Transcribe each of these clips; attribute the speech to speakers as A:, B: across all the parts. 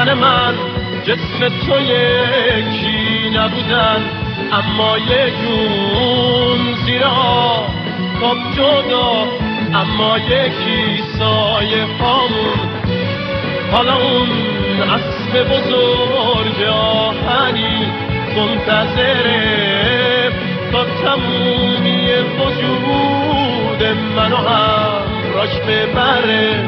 A: من جسم تو یکی نبودن، اما یه جون زیر آفتاب جدا، اما یکی سایه هامون. حالا اون اسب بزرگ آهنی منتظره تا تمومی وجود منو همراش ببره.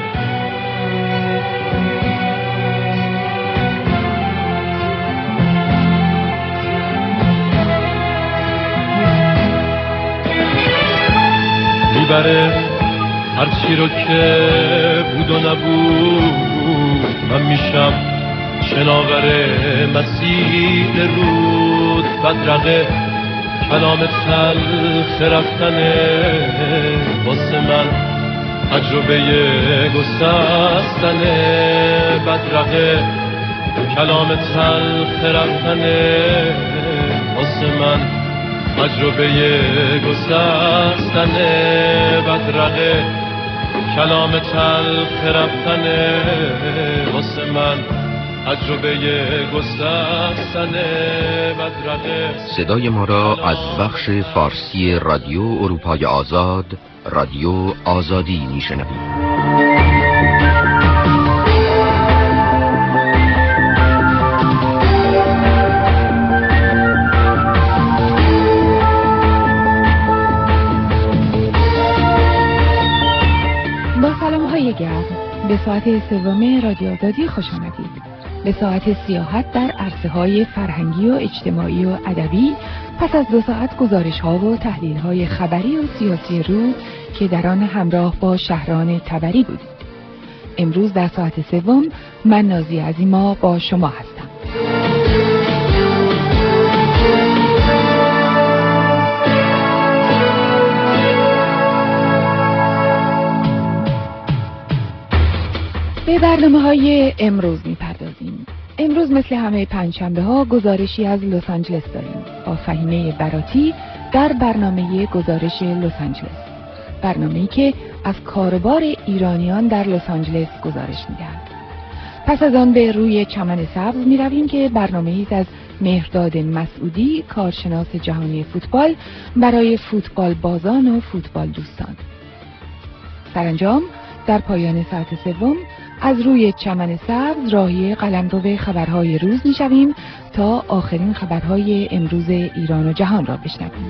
A: میبره هرچی رو که بود و نبود، من میشم شناور مسیر رود. بدرقه کلام تلخ رفتنه واسه من تجربه گسستنه. بدرقه کلام تلخ رفتنه واسه من تجربه گسستنه. بدرقه کلام تلخ رفتنه واسه من تجربه گسستنه. بدرقه.
B: صدای ما را از بخش فارسی رادیو اروپای آزاد، رادیو آزادی میشنوید.
C: به ساعت سوم رادیو آزادی خوش آمدید. به ساعت سیاحت در عرصه‌های فرهنگی و اجتماعی و ادبی، پس از 2 ساعت گزارش‌ها و تحلیل‌های خبری و سیاسی روز که در آن همراه با شهران تبری بودید. امروز در ساعت سوم من نازی عظیما با شما هستم. به برنامه‌های امروز می‌پردازیم. امروز مثل همه پنجشنبه‌ها گزارشی از لس آنجلس داریم با فهیمه براتی در برنامه گزارش لس آنجلس. برنامه‌ای که از کاروبار ایرانیان در لس آنجلس گزارش می‌دهد. پس از آن به روی چمن سبز می‌رویم که برنامه‌ای از مهرداد مسعودی، کارشناس جهانی فوتبال، برای فوتبال بازان و فوتبال دوستان. سرانجام در پایان ساعت سوم از روی چمن سبز راهی قلمرو خبرهای روز می‌شویم تا آخرین خبرهای امروز ایران و جهان را بشنویم.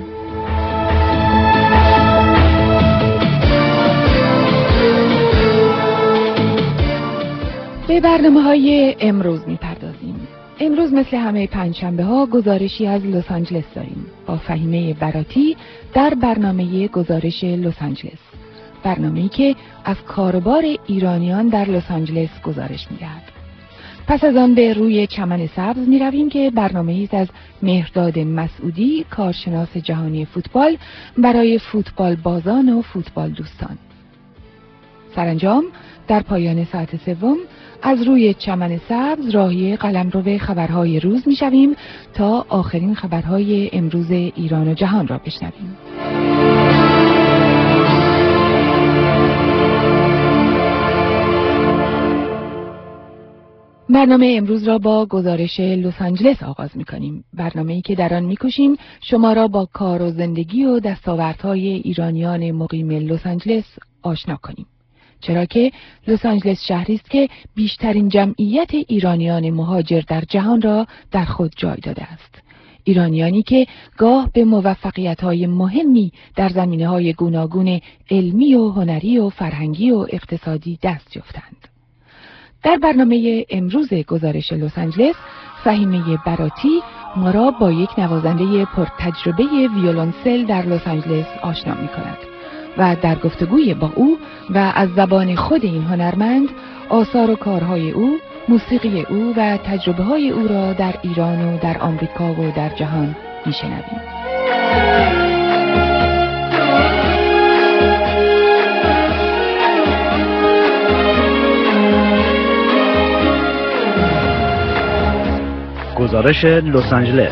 C: به برنامه‌های امروز می‌پردازیم. امروز مثل همه پنجشنبه‌ها گزارشی از لس آنجلس داریم با فهیمه براتی در برنامه گزارش لس آنجلس. برنامه‌ای که از کاروبار ایرانیان در لس آنجلس گزارش می‌دهد. پس از آن به روی چمن سبز می‌رویم که برنامه‌ای از مهرداد مسعودی، کارشناس جهانی فوتبال، برای فوتبال بازان و فوتبال دوستان. سرانجام در پایان ساعت سوم از روی چمن سبز راهی قلمرو خبرهای روز می‌شویم تا آخرین خبرهای امروز ایران و جهان را بشنویم. برنامه امروز را با گزارش لس آنجلس آغاز می‌کنیم. برنامه‌ای که در آن می‌کوشیم شما را با کار و زندگی و دستاوردهای ایرانیان مقیم لس آنجلس آشنا کنیم. چرا که لس آنجلس شهری است که بیشترین جمعیت ایرانیان مهاجر در جهان را در خود جای داده است. ایرانیانی که گاه به موفقیت‌های مهمی در زمینه‌های گوناگون علمی و هنری و فرهنگی و اقتصادی دست یافتند. در برنامه امروز گزارش لس آنجلس، فهیمه براتی ما را با یک نوازنده پرتجربه ویولنسل در لس آنجلس آشنا می‌کند و در گفتگوی با او و از زبان خود این هنرمند آثار و کارهای او، موسیقی او و تجربه‌های او را در ایران و در آمریکا و در جهان می‌شنویم.
D: گزارش لس آنجلس.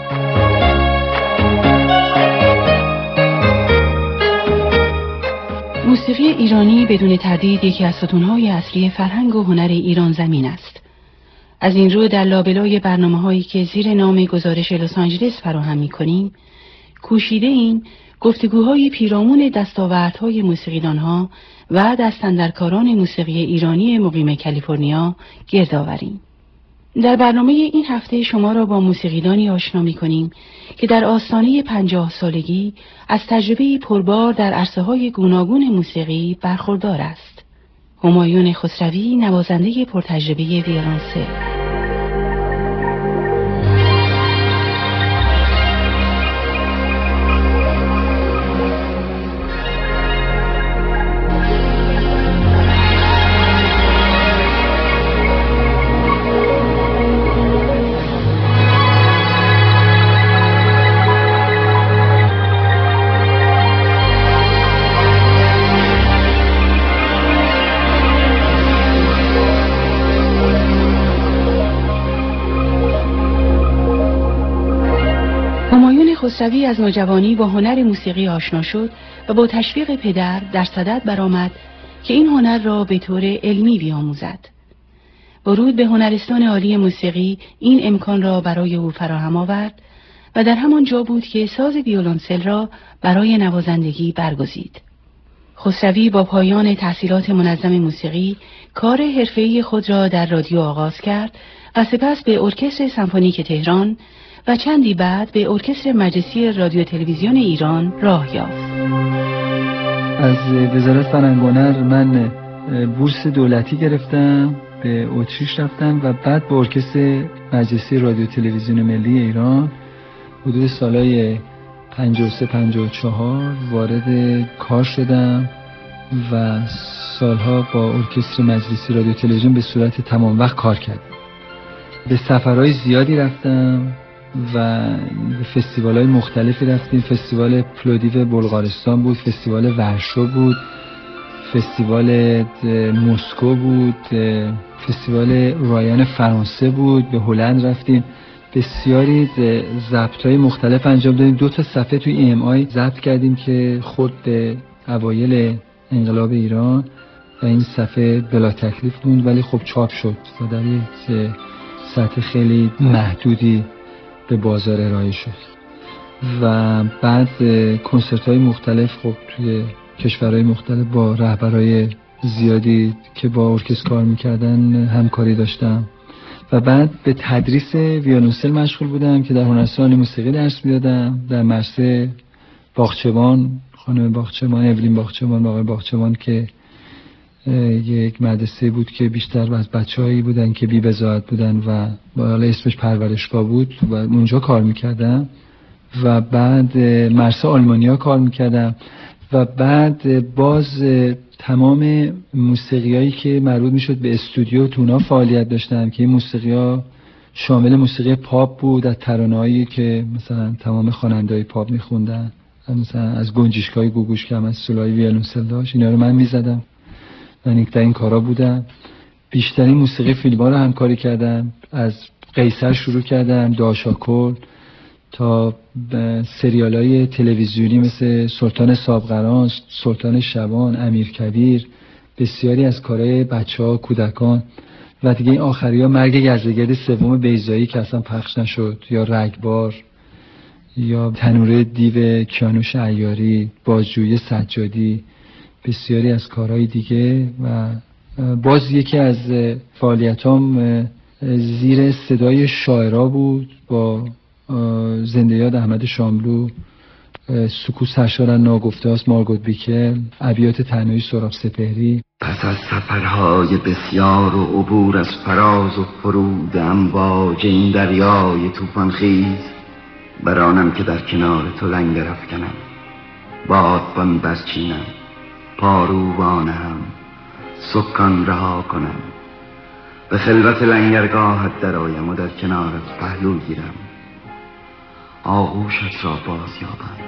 E: موسیقی ایرانی بدون تردید یکی از ستون‌های اصلی فرهنگ و هنر ایران زمین است.
D: از این رو در لابلای برنامه‌هایی که زیر نام گزارش لس آنجلس فراهم می‌کنیم، کوشیده این گفتگوهای پیرامون دستاوردهای موسیقیدانها و دستاندرکاران موسیقی ایرانی مقیم کالیفرنیا گرد آوریم. در برنامه این هفته شما را با موسیقیدانی آشنا می‌کنیم که در آستانه 50 سالگی از تجربه پربار در عرصه‌های گوناگون موسیقی برخوردار است. همایون خسروی، نوازنده پرتجربه ویولنسل. خسروی از نوجوانی با هنر موسیقی آشنا شد و با تشویق پدر در صدد برآمد که این هنر را به طور علمی بیاموزد. ورود به هنرستان عالی موسیقی این امکان را برای او فراهم آورد و در همان جا بود که ساز ویولنسل را برای نوازندگی برگزید. خسروی با پایان تحصیلات منظم موسیقی کار حرفه‌ای خود را در رادیو آغاز کرد و سپس به ارکستر سمفونیک تهران و چندی بعد به ارکستر مجلسی رادیو تلویزیون ایران راه یافت.
E: از وزارت فرهنگ و هنر من بورس دولتی گرفتم، به اتریش رفتم و بعد به ارکستر مجلسی رادیو تلویزیون ملی ایران حدود سالهای 53-54 وارد کار شدم و سالها با ارکستر مجلسی رادیو تلویزیون به صورت تمام وقت کار کردم. به سفرهای زیادی رفتم و به فستیوال‌های مختلفی رفتیم. فستیوال پلودیو بلغارستان بود، فستیوال ورشو بود، فستیوال مسکو بود، فستیوال رایان فرانسه بود، به هلند رفتیم. بسیاری ضبط‌های مختلف انجام دادیم. 2 تا صفحه توی EMI ضبط کردیم که خود به اوایل انقلاب ایران و این صفحه بلا تکلیف موند ولی خب چاپ شد و در یک سطح خیلی محدودی به بازار ارائه شد و بعد کنسرت‌های مختلف خب توی کشورهای مختلف با رهبرای زیادی که با ارکستر کار می‌کردن همکاری داشتم و بعد به تدریس ویولنسل مشغول بودم که در هنرستان موسیقی درس میدادم در مدرسه باغچبان، خانم باغچبان، اولین باغچبان و آقای باغچبان که یک مدرسه بود که بیشتر از بچه‌هایی بودن که بی بضاعت بودن و بالا اسمش پرورشگاه بود و اونجا کار میکردم و بعد مدرسه آلمانیا کار میکردم و بعد باز تمام موسیقیایی که مربوط میشد به استودیو تو اونا فعالیت داشتم که این موسیقی‌ها شامل موسیقی پاپ بود، از ترانه‌هایی که مثلا تمام خواننده‌های پاپ میخوندن، مثلا از گنجشکای گوگوش که هم از سولای ویولنسل داشت، اینا رو من میزدم. من در این کارا بودم. بیشترین موسیقی فیلم‌ها رو همکاری کردم، از قیصر شروع کردم، داشاکل تا سریال‌های تلویزیونی مثل سلطان سابقران، سلطان شبان، امیرکبیر، بسیاری از کارهای بچه‌ها، کودکان و دیگه این آخری‌ها مرگ یزدگرد سوم بیضایی که اصلا پخش نشد، یا رگبار، یا تنوره دیو کیانوش عیاری، بازجویی سجادی، بسیاری از کارهای دیگه و باز یکی از فعالیتام زیر صدای شاعرها بود با زنده یاد احمد شاملو، سکوت سرشار ناگفته است مارگوت بیکل، ابیات تنهایی سهراب سپهری.
F: پس از سفرهای بسیار و عبور از فراز و فرود امواج این دریای طوفان خیز، برانم که در کنار تو لنگر افکنم، بادبان برچینم، پاروبانه هم سکان رها کنم، به خلوت لنگرگاهت درآیم و در کنارت پهلو گیرم، آغوشت را باز یابم،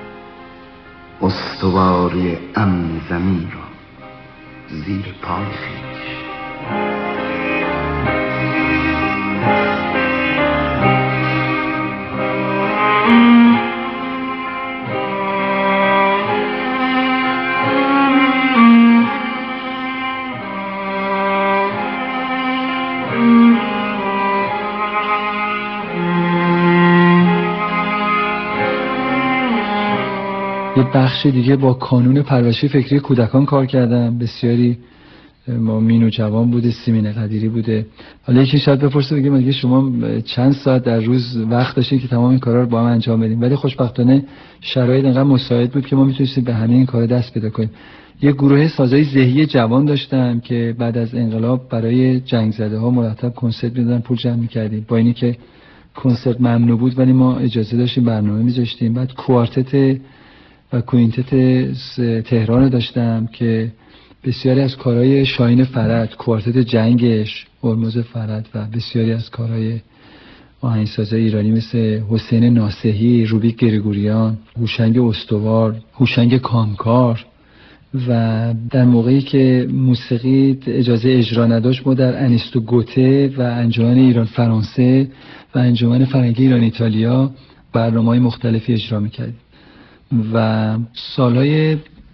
F: استواری امن زمین را زیر پای خویش.
E: یه بخش دیگه با کانون پرورش فکری کودکان کار کردم. بسیاری ما مینو جوان بوده، سیمین قدیری بوده. حالا یکی شاید بپرسه بگه مگه شما چند ساعت در روز وقت داشتین که تمام این کارا رو با هم انجام بدیم؟ ولی خوشبختانه شرایط انقدر مساعد بود که ما میتونستیم به همه این کارا دست پیدا کنیم. یه گروه سازای ذهنی جوان داشتم که بعد از انقلاب برای جنگ زده ها مرتب کنسرت میدادن، پول جمع میکردیم. با اینی که کنسرت ممنوع بود ولی ما اجازه داشتیم برنامه میذاشتیم. بعد کوارتت و کوینتت تهران داشتم که بسیاری از کارهای شاهین فرج، کوارتت جنگش، هرمز فرج و بسیاری از کارهای آهنگسازای ایرانی مثل حسین ناصحی، روبیک گریگوریان، هوشنگ استوار، هوشنگ کامکار. و در موقعی که موسیقی اجازه اجرا نداشت ما در انیستو گوته و انجمن ایران فرانسه و انجمن فرهنگی ایران ایتالیا برنامه‌های مختلفی اجرا می‌کردیم. و سالهای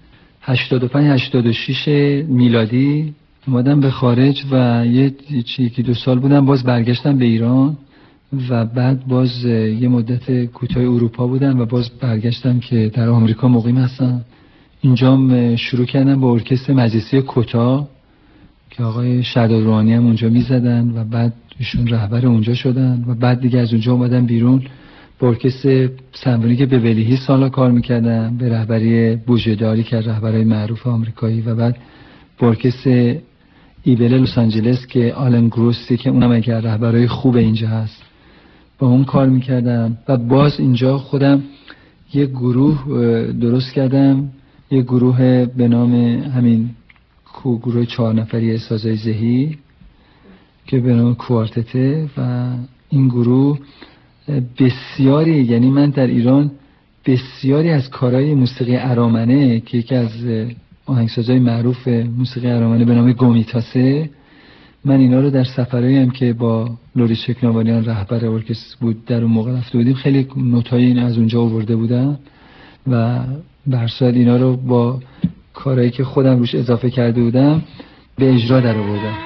E: 85-86 میلادی اومدم به خارج و یکی دو سال بودم، باز برگشتم به ایران و بعد باز یه مدت کوتاه اروپا بودم و باز برگشتم که در آمریکا مقیم هستم. اینجام شروع کردم با ارکستر مجلسی کوتا که آقای شهداد روحانی هم اونجا میزدن و بعد ایشون رهبر اونجا شدن و بعد دیگه از اونجا اومدم بیرون با ارکستر سمفونیک بولیهی سالا کار میکردم به رهبری بوژه‌داری که رهبرای معروف آمریکایی و بعد با ارکستر ایبل لس آنجلس که آلن گروسی که اونم اگر رهبرای خوب اینجا هست با اون کار میکردم. و باز اینجا خودم یه گروه درست کردم، یه گروه به نام همین گروه 4 نفری سازای ذهی که به نام کوارتته. و این گروه بسیاری، یعنی من در ایران بسیاری از کارهای موسیقی ارامنه که یکی از آهنگسازهای معروف موسیقی ارامنه به نام گومیتاسه، من اینا رو در سفرهایی هم که با لوری شکناوانیان رهبر ارکستر بود در اون موقع رفته بودیم خیلی نوتای این از اونجا آورده بودم و برصد اینا رو با کارهایی که خودم روش اضافه کرده بودم به اجرا در آوردم.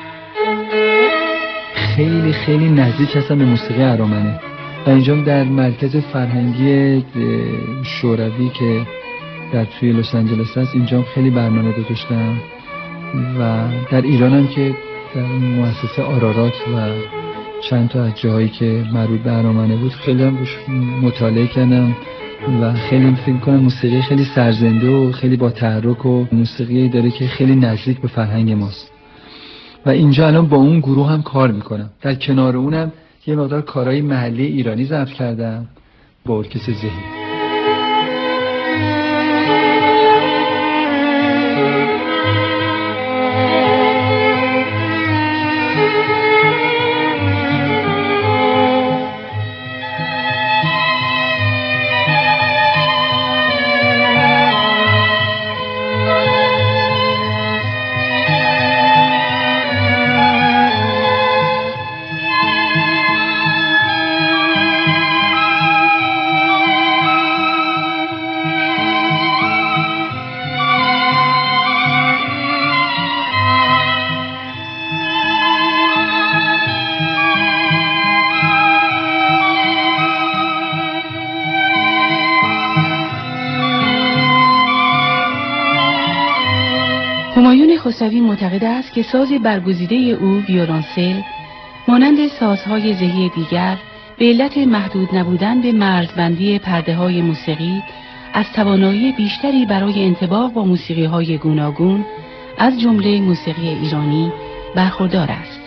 E: خیلی خیلی نزدیک هستم به موسیقی ارامنه و اینجا در مرکز فرهنگی شوروی که در توی لس آنجلس هست اینجا خیلی برنامه داشتم و در ایران هم که در مؤسسه آرارات و چند تا از جاهایی که مربوط به ارامنه بود خیلی هم مطالعه کردم و خیلی فکر کنم موسیقی خیلی سرزنده و خیلی با تحرک و موسیقی داره که خیلی نزدیک به فرهنگ ماست و اینجا الان با اون گروه هم کار میکنم. در کنار اونم یه مقدار کارهای محلی ایرانی ضبط کردم با ارکستر ذهی.
D: همایون خسروی معتقد است که ساز برگزیده او ویولنسل مانند سازهای ذهی دیگر به علت محدود نبودن به مرزبندی پرده‌های موسیقی از توانایی بیشتری برای انطباق با موسیقی‌های گوناگون از جمله موسیقی ایرانی برخوردار است.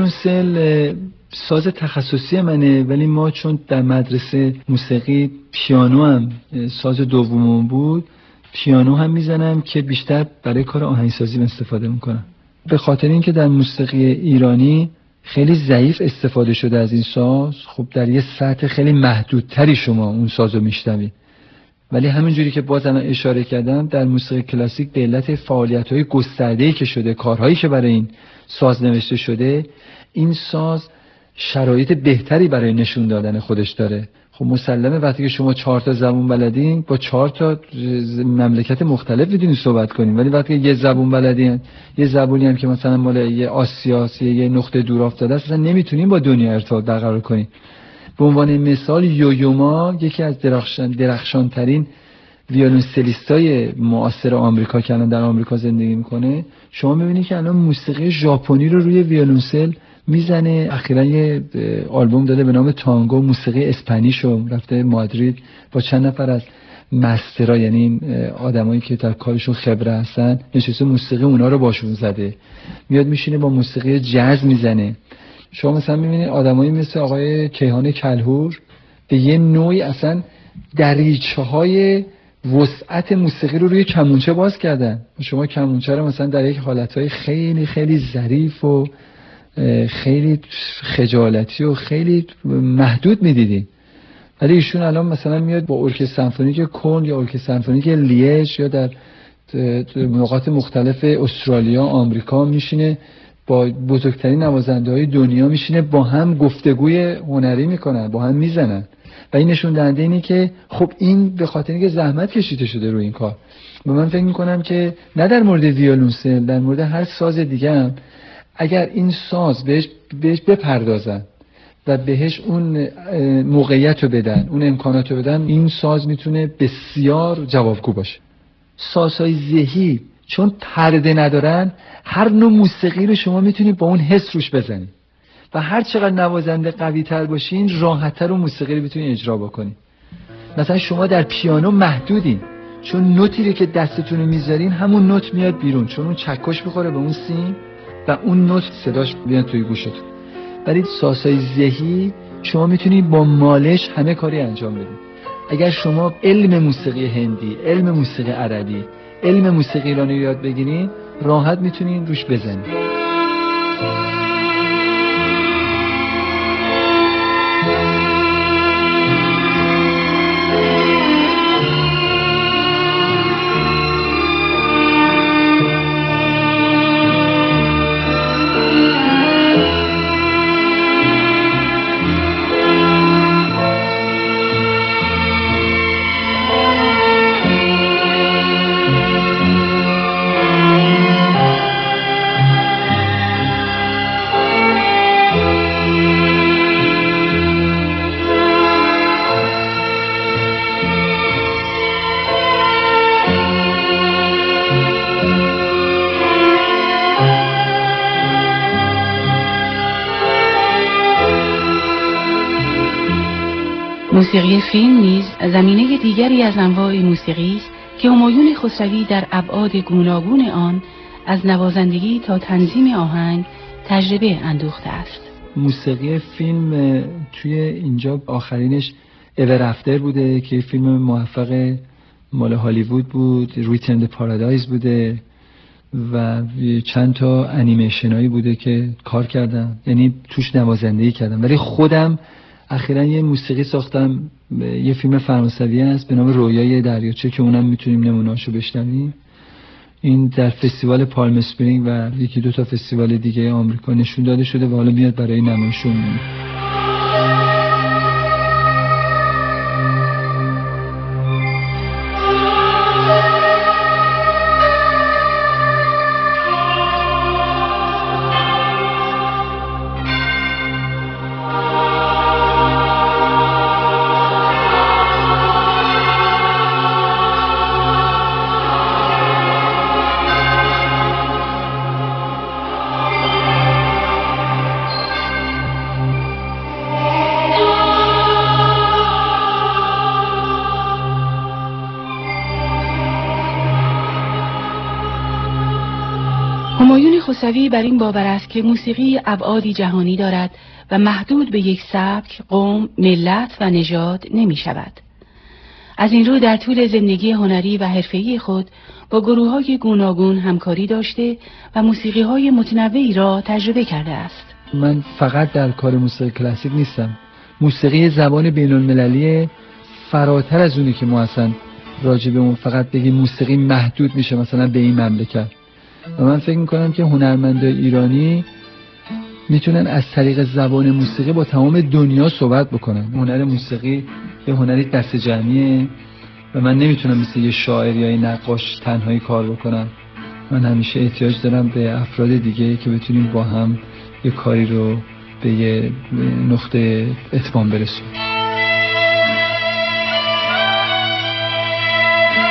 E: ویولنسل ساز تخصصی منه ولی ما چون در مدرسه موسیقی پیانو هم ساز دومم بود پیانو هم میزنم که بیشتر برای کار آهنگسازی استفاده میکنم. به خاطر اینکه در موسیقی ایرانی خیلی ضعیف استفاده شده از این ساز، خب در یه سطح خیلی محدودتری شما اون سازو میشنوید. ولی همینجوری که باز الان اشاره کردم در موسیقی کلاسیک به علت فعالیت‌های گسترده‌ای که شده، کارهایی که برای این ساز نوشته شده، این ساز شرایط بهتری برای نشون دادن خودش داره. خب مسلمه وقتی که شما 4 تا زبون بلدین با 4 تا مملکت مختلف میتونید صحبت کنین، ولی وقتی که یه زبون بلدین، یه زبونی هم که مثلا مال یه آسیاس، یه نقطه دور افتاده است، اصلا نمیتونین با دنیا ارتباط برقرار کنین. به عنوان مثال یویوما یکی از درخشانترین ویولنسلیستای معاصر آمریکا که الان در آمریکا زندگی میکنه، شما میبینید که الان موسیقی ژاپنی رو روی ویولنسل میزنه. اخیراً یه آلبوم داده به نام تانگو، موسیقی اسپانیشو، رفته مادرید با چند نفر از مسترا، یعنی آدمایی که در کارشون خبره هستن، نشسته موسیقی اونا رو باشون زده، میاد میشینه با موسیقی جاز میزنه. شما مثلا میبینید آدمایی مثل آقای کیهان کلهور به یه نوعی اصلا دریچه‌های وسعت موسیقی رو روی کمونچه باز کردن. شما کمونچه رو مثلا در یک حالتهای خیلی خیلی ظریف و خیلی خجالتی و خیلی محدود میدیدین، ولی ایشون الان مثلا میاد با ارکستر سمفونیک کن یا ارکستر سمفونیک لیژ یا در نقاط مختلف استرالیا، آمریکا میشینه با بزرگترین نوازنده‌های دنیا میشینه، با هم گفتگوی هنری میکنن، با هم میزنن. و این نشون دهنده اینه که خب این به خاطر اینکه زحمت کشیده شده روی این کار. و من فکر میکنم که نه در مورد ویولنسل، در مورد هر ساز دیگه هم اگر این ساز بهش بپردازن و بهش اون موقعیت رو بدن، اون امکانات رو بدن، این ساز میتونه بسیار جوابگو باشه. سازهای ذهی چون پرده ندارن، هر نوع موسیقی رو شما میتونید با اون حس روش بزنید و هر چقدر نوازنده قوی تر باشین، راحت‌تر اون موسیقی رو بتونید اجرا بکنید. مثلا شما در پیانو محدودین، چون نوتی رو که دستتون رو میذارین همون نوت میاد بیرون، چون اون چکش میخوره به اون سیم و اون نوت صداش میاد توی گوشتون. ولی سازهای ذهی شما میتونید با مالش همه کاری انجام بدید. اگر شما علم موسیقی هندی، علم موسیقی عربی، علم موسیقی ایرانی یاد بگیرید، راحت میتونید روش بزنید.
D: موسیقی فیلم نیز زمینه دیگری از انواع موسیقی است که همایون خسروی در ابعاد گوناگون آن از نوازندگی تا تنظیم آهنگ تجربه اندوخته است.
E: موسیقی فیلم توی اینجا آخرینش ایور افتر بوده که فیلم موفق مال هالیوود بود، ریترن دی پارادایز بوده و چند تا انیمیشنایی بوده که کار کردم، یعنی توش نوازندگی کردم. ولی خودم اخیراً یه موسیقی ساختم، یه فیلم فرانسوی هست به نام رویای دریاچه که اونم میتونیم نمونه‌اشو بشنویم. این در فستیوال پالم اسپرینگ و یکی دو تا فستیوال دیگه آمریکا نشون داده شده و حالا میاد برای نمایشون.
D: همایون خسروی بر این باور است که موسیقی ابعادی جهانی دارد و محدود به یک سبک، قوم، ملت و نژاد نمی شود. از این رو در طول زندگی هنری و حرفه‌ای خود با گروه‌های گوناگون همکاری داشته و موسیقی‌های متنوعی را تجربه کرده است.
E: من فقط در کار موسیقی کلاسیک نیستم. موسیقی زبان بین‌المللی فراتر از اونی که ما اصلا راجع به اون فقط بگیم موسیقی محدود میشه مثلا به این مملکت. و من فکر میکنم که هنرمندای ایرانی میتونن از طریق زبان موسیقی با تمام دنیا صحبت بکنن. هنر موسیقی یه هنری دست جمعیه و من نمیتونم مثل یه شاعر یا یه نقاش تنهایی کار بکنم. من همیشه احتیاج دارم به افراد دیگه که بتونیم با هم یه کاری رو به یه نقطه اتمام برسونیم.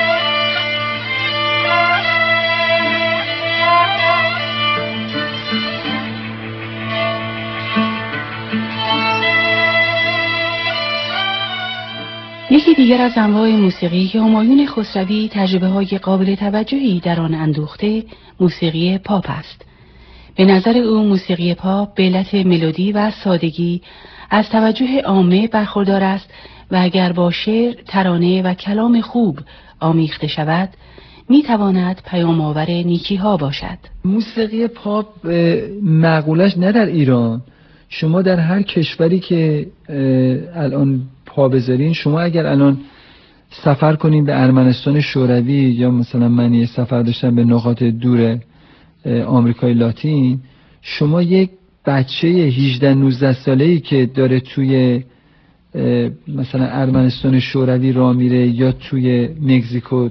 D: یکی دیگر از انواع موسیقی که همایون خسروی تجربه‌های قابل توجهی در آن اندوخته، موسیقی پاپ است. به نظر او موسیقی پاپ به علت ملودی و سادگی از توجه عامه برخوردار است و اگر با شعر، ترانه و کلام خوب آمیخته شود، میتواند پیام‌آور نیکی‌ها باشد.
E: موسیقی پاپ معقولش نه در ایران، شما در هر کشوری که الان پا بذارین، شما اگر الان سفر کنین به ارمنستان شوروی یا مثلا من یه سفر داشتم به نقاط دور آمریکای لاتین، شما یک بچه 18-19 ساله‌ای که داره توی مثلا ارمنستان شوروی راه میره یا توی مکزیکو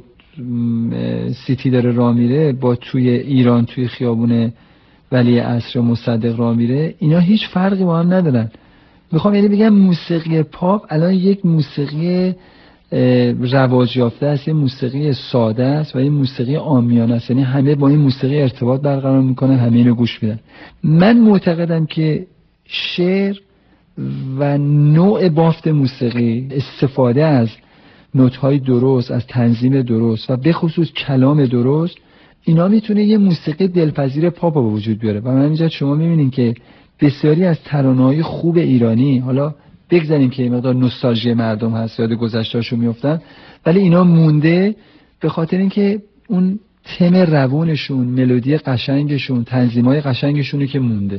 E: سیتی داره راه میره، با توی ایران توی خیابون ولی عصر مصدق راه میره، اینا هیچ فرقی با هم ندارن. میخوام یعنی بگم موسیقی پاپ الان یک موسیقی رواج یافته است، یه موسیقی ساده است و یه موسیقی عامیانه است، یعنی همه با این موسیقی ارتباط برقرار میکنن، همه اینو گوش میدن. من معتقدم که شعر و نوع بافت موسیقی، استفاده از نوت‌های درست، از تنظیم درست و به خصوص کلام درست، اینا میتونه یه موسیقی دلپذیر پاپ به وجود بیاره. و من اینجا شما میبینین که بسیاری از ترانه‌های خوب ایرانی، حالا بگذاریم که این مقدار نوستالژی مردم هست، یاد گذشته‌اشو میافتن، ولی اینا مونده به خاطر اینکه اون تم روونشون، ملودی قشنگشون، تنظیم‌های قشنگشونی که مونده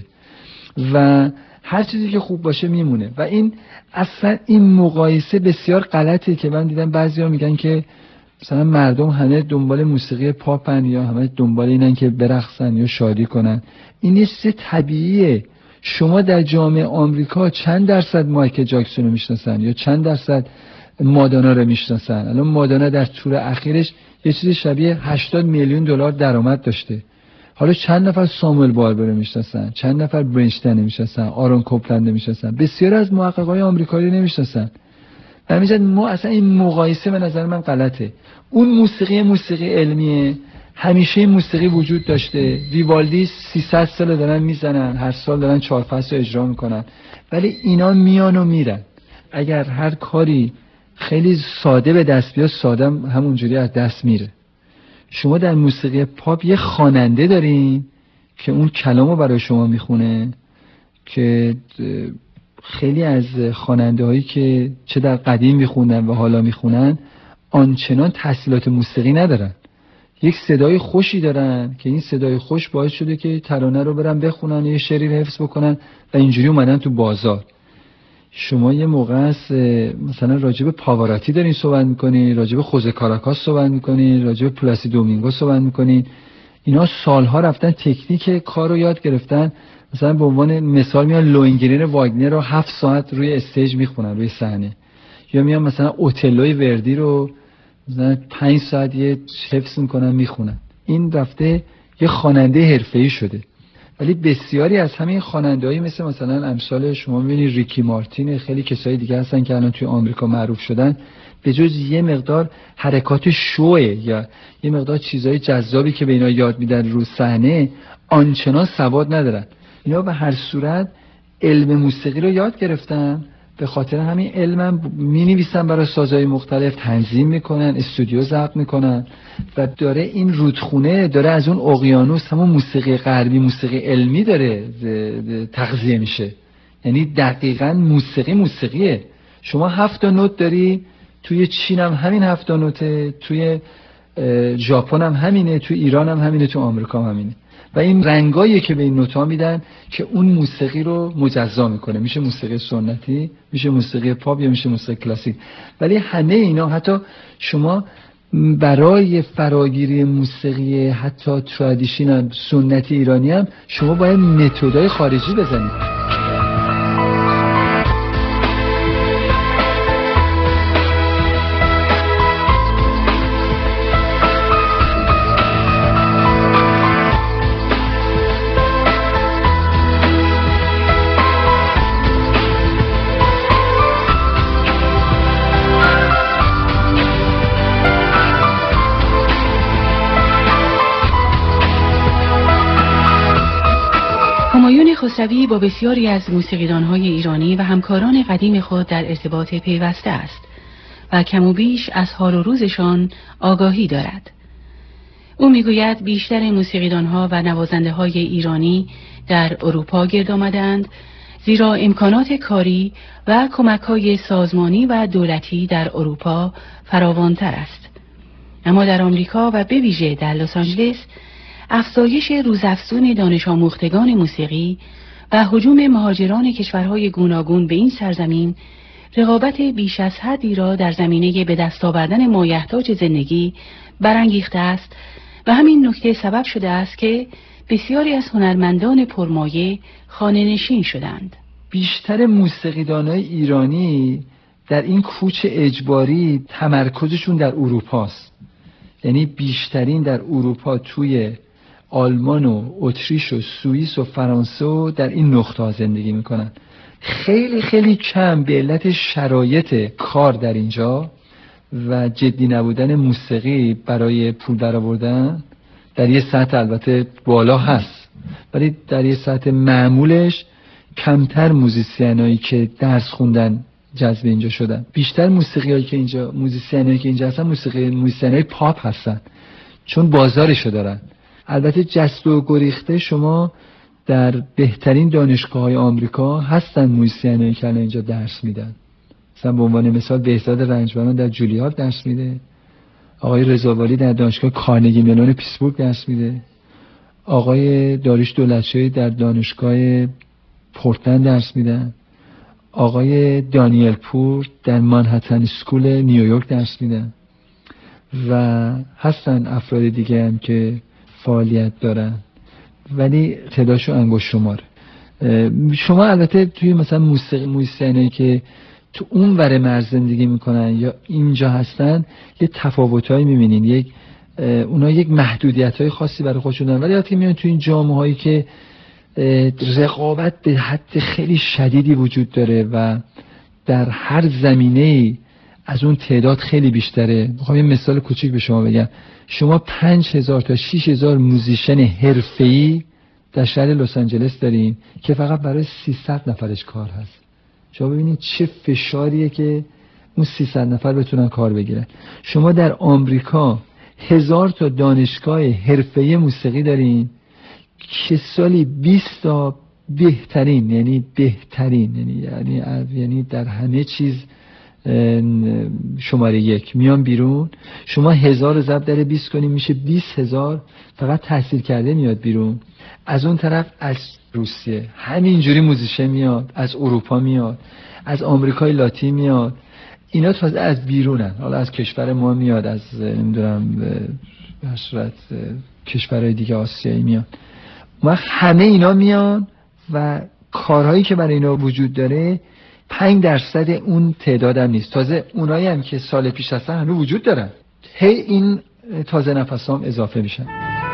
E: و هر چیزی که خوب باشه میمونه. و این اصلا این مقایسه بسیار غلطه که من دیدم بعضیا میگن که مثلا مردم همه دنبال موسیقی پاپن یا همه دنبال اینن که برقصن یا شادی کنن. این یه چیز طبیعیه. شما در جامعه آمریکا چند درصد مایکل جکسون رو میشناسن یا چند درصد مادونا رو میشناسن؟ الان مادونا در تور اخیرش یه چیز شبیه 80 میلیون دلار درآمد داشته. حالا چند نفر ساموئل باربر رو میشناسن، چند نفر برینشتین میشناسن، آرون کوپلند میشناسن، بسیار از محققای آمریکایی نمیشناسن. همینجا ما اصلا این مقایسه به نظر من غلطه. اون موسیقی علمیه، همیشه این موسیقی وجود داشته. ویوالدی 300 سال دارن میزنن، هر سال دارن 4 فصل اجرا میکنن، ولی اینا میان و میرن. اگر هر کاری خیلی ساده به دست بیاد، ساده همونجوری از دست میره. شما در موسیقی پاپ یه خواننده دارین که اون کلامو برای شما میخونه، که خیلی از خواننده هایی که چه در قدیم میخوندن و حالا میخونن آنچنان تحصیلات موسیقی ندارن. یک صدای خوشی دارن که این صدای خوش باعث شده که ترانه رو برن بخونن، یه شعری حفظ بکنن و اینجوری اومدن تو بازار. شما یه موقع است مثلا راجب پاوراتی دارین صحبت میکنین، راجب خوزه کاراکاس صحبت میکنین، راجب پلاسی دومینگو صحبت میکنین. اینا سالها رفتن تکنیک کار رو یاد گرفتن. مثلا به عنوان مثال میان لوینگرین واگنر رو 7 ساعت روی استیج میخونن، روی صحنه. یا میان مثلا اوتلوی وردی رو مثلا 5 ساعت یه حفظ میکنن میخونن. این رفته یه خواننده حرفه‌ای شده. ولی بسیاری از همین خواننده‌ای مثلا امثال شما می‌بینید ریکی مارتین، خیلی کسای دیگه هستن که الان توی آمریکا معروف شدن، به جز یه مقدار حرکات شوه یا یه مقدار چیزای جذابی که به اینا یاد میدن رو صحنه، آنچنان سواد ندارن. اینا به هر صورت علم موسیقی رو یاد گرفتن، به خاطر همین علمم می‌نویسن برای سازهای مختلف، تنظیم میکنن، استودیو ضبط میکنن و داره این رودخونه داره از اون اقیانوس، همون موسیقی غربی، موسیقی علمی داره تغذیه میشه. یعنی دقیقاً موسیقیه. شما 7 تا نوت داری، توی چین هم همین 7 تا نوته، توی ژاپن هم همینه، توی ایران هم همینه، توی آمریکا هم همینه. و این رنگایی که به این نوت‌ها میدن که اون موسیقی رو مجزا میکنه. میشه موسیقی سنتی، میشه موسیقی پاپ، یا میشه موسیقی کلاسیک. ولی همه اینا، حتی شما برای فراگیری موسیقی حتی ترادیشنال سنتی ایرانی هم شما باید متدای خارجی بزنید.
D: همایون خسروی با بسیاری از موسیقیدان‌های ایرانی و همکاران قدیم خود در ارتباط پیوسته است و کم و بیش از حال و روزشان آگاهی دارد. او میگوید بیشتر موسیقیدانها و نوازنده‌های ایرانی در اروپا گرد آمدند، زیرا امکانات کاری و کمک‌های سازمانی و دولتی در اروپا فراوان‌تر است. اما در آمریکا و به ویژه در لس آنجلس افزایش روزافزون دانش آموختگان موسیقی و هجوم مهاجران کشورهای گوناگون به این سرزمین رقابت بیش از حدی را در زمینه به دست آوردن مایحتاج زندگی برانگیخته است و همین نکته سبب شده است که بسیاری از هنرمندان پرمایه خانه‌نشین شدند.
E: بیشتر موسیقیدانای ایرانی در این کوچ اجباری تمرکزشون در اروپاست. یعنی بیشترین در اروپا توی آلمان و اتریش و سوئیس و فرانسه و در این نقطه زندگی میکنن. خیلی خیلی کم به علت شرایط کار در اینجا و جدی نبودن موسیقی برای پول درآوردن در یه سطح البته بالا هست، ولی در یه سطح معمولش کمتر موزیسینایی که درس خوندن جذب اینجا شدن. بیشتر موسیقیایی که اینجا موزیسینایی که اینجا هستن موزیسینای پاپ هستن، چون بازارشو دارن. البته جست و گریخته شما در بهترین دانشگاه‌های آمریکا هستن موزیسینایی که الان اینجا درس میدن. مثلا به عنوان مثال بهزاد رنجبران در جولیارد درس میده، آقای رضاولی در دانشگاه کارنگی ملون پیتسبورگ درس میده، آقای داریوش دولتشاهی در دانشگاه پورتلند درس میدن، آقای دانیل پور در منهتن اسکول نیویورک درس میدن و هستن افراد دیگه هم که فعالیت دارن، ولی تعدادشو انگشت شماره. شما البته توی مثلا موسیقیایی که تو اون ور مرز زندگی میکنن یا اینجا هستن یه تفاوتایی میبینین، اونا یک محدودیت‌های خاصی برای خودشون دارن، ولی وقتی میان تو این جامعه‌هایی که رقابت به حد خیلی شدیدی وجود داره و در هر زمینه‌ای از اون تعداد خیلی بیشتره. میخوام یه مثال کوچیک به شما بگم. شما 5000 تا 6000 موزیشن حرفه‌ای در شهر لس آنجلس دارین که فقط برای 300 نفرش کار هست. شما ببینید چه فشاریه که اون 300 نفر بتونن کار بگیرن. شما در آمریکا 1000 تا دانشگاه حرفه‌ای موسیقی دارین که سالی 20 تا بهترین یعنی در همه چیز شماره 1 میان بیرون. شما 1000 ضرب در 20 کنیم میشه 20000 فقط تحصیل کرده میاد بیرون. از اون طرف از روسیه همینجوری موزیشن میاد، از اروپا میاد، از آمریکای لاتین میاد. اینا تازه از بیرونن، حالا از کشور ما میاد، از نمیدونم به صورت کشورهای دیگه آسیایی میاد. وقت همه اینا میان و کارهایی که برای اینا وجود داره 5% اون تعداد هم نیست. تازه اونایی هم که سال پیش هستن هنوز وجود دارن، هی این تازه نفس هم اضافه میشن.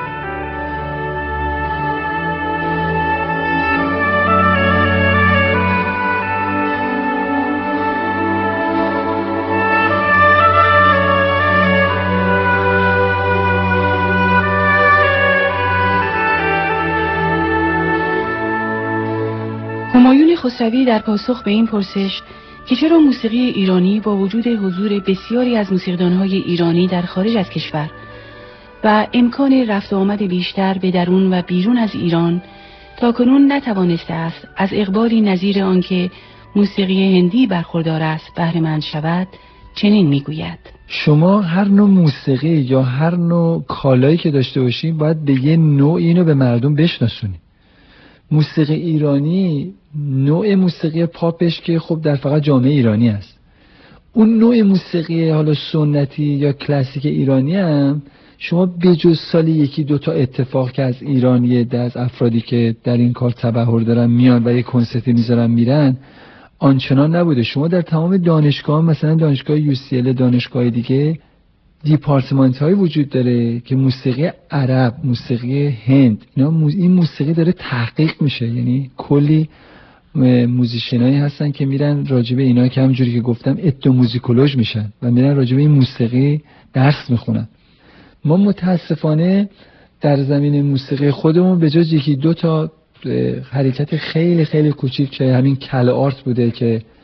D: همایون خسروی در پاسخ به این پرسش که چرا موسیقی ایرانی با وجود حضور بسیاری از موسیقیدان‌های ایرانی در خارج از کشور و امکان رفت و آمد بیشتر به درون و بیرون از ایران تاکنون نتوانسته است از اقبالی نظیر آنکه موسیقی هندی برخوردار است بهره مند شود، چنین میگوید:
E: شما هر نوع موسیقی یا هر نوع کالایی که داشته باشین باید به یه نوع اینو به مردم بشناسونید. موسیقی ایرانی نوع موسیقی پاپش که خب در فقط جامعه ایرانی است. اون نوع موسیقی حالا سنتی یا کلاسیک ایرانی هم شما بجز سالی 1-2 تا اتفاق که از ایرانیه، از افرادی که در این کار تبحر دارن میان و یه کنسرتی میذارن میرن، آنچنان نبوده. شما در تمام دانشگاه، مثلا دانشگاه UCL، دانشگاه دیگه، دیپارتمنت های وجود داره که موسیقی عرب، موسیقی هند، این موسیقی داره تحقیق میشه. یعنی کلی موزیشنایی هستن که میرن راجبه اینا که همونجوری که گفتم اتنوموزیکولوژ میشن و میرن راجبه این موسیقی درس میخونن. ما متاسفانه در زمین موسیقی خودمون به جز 1-2 تا حرکت خیلی خیلی کوچیک که همین کل آرت بوده که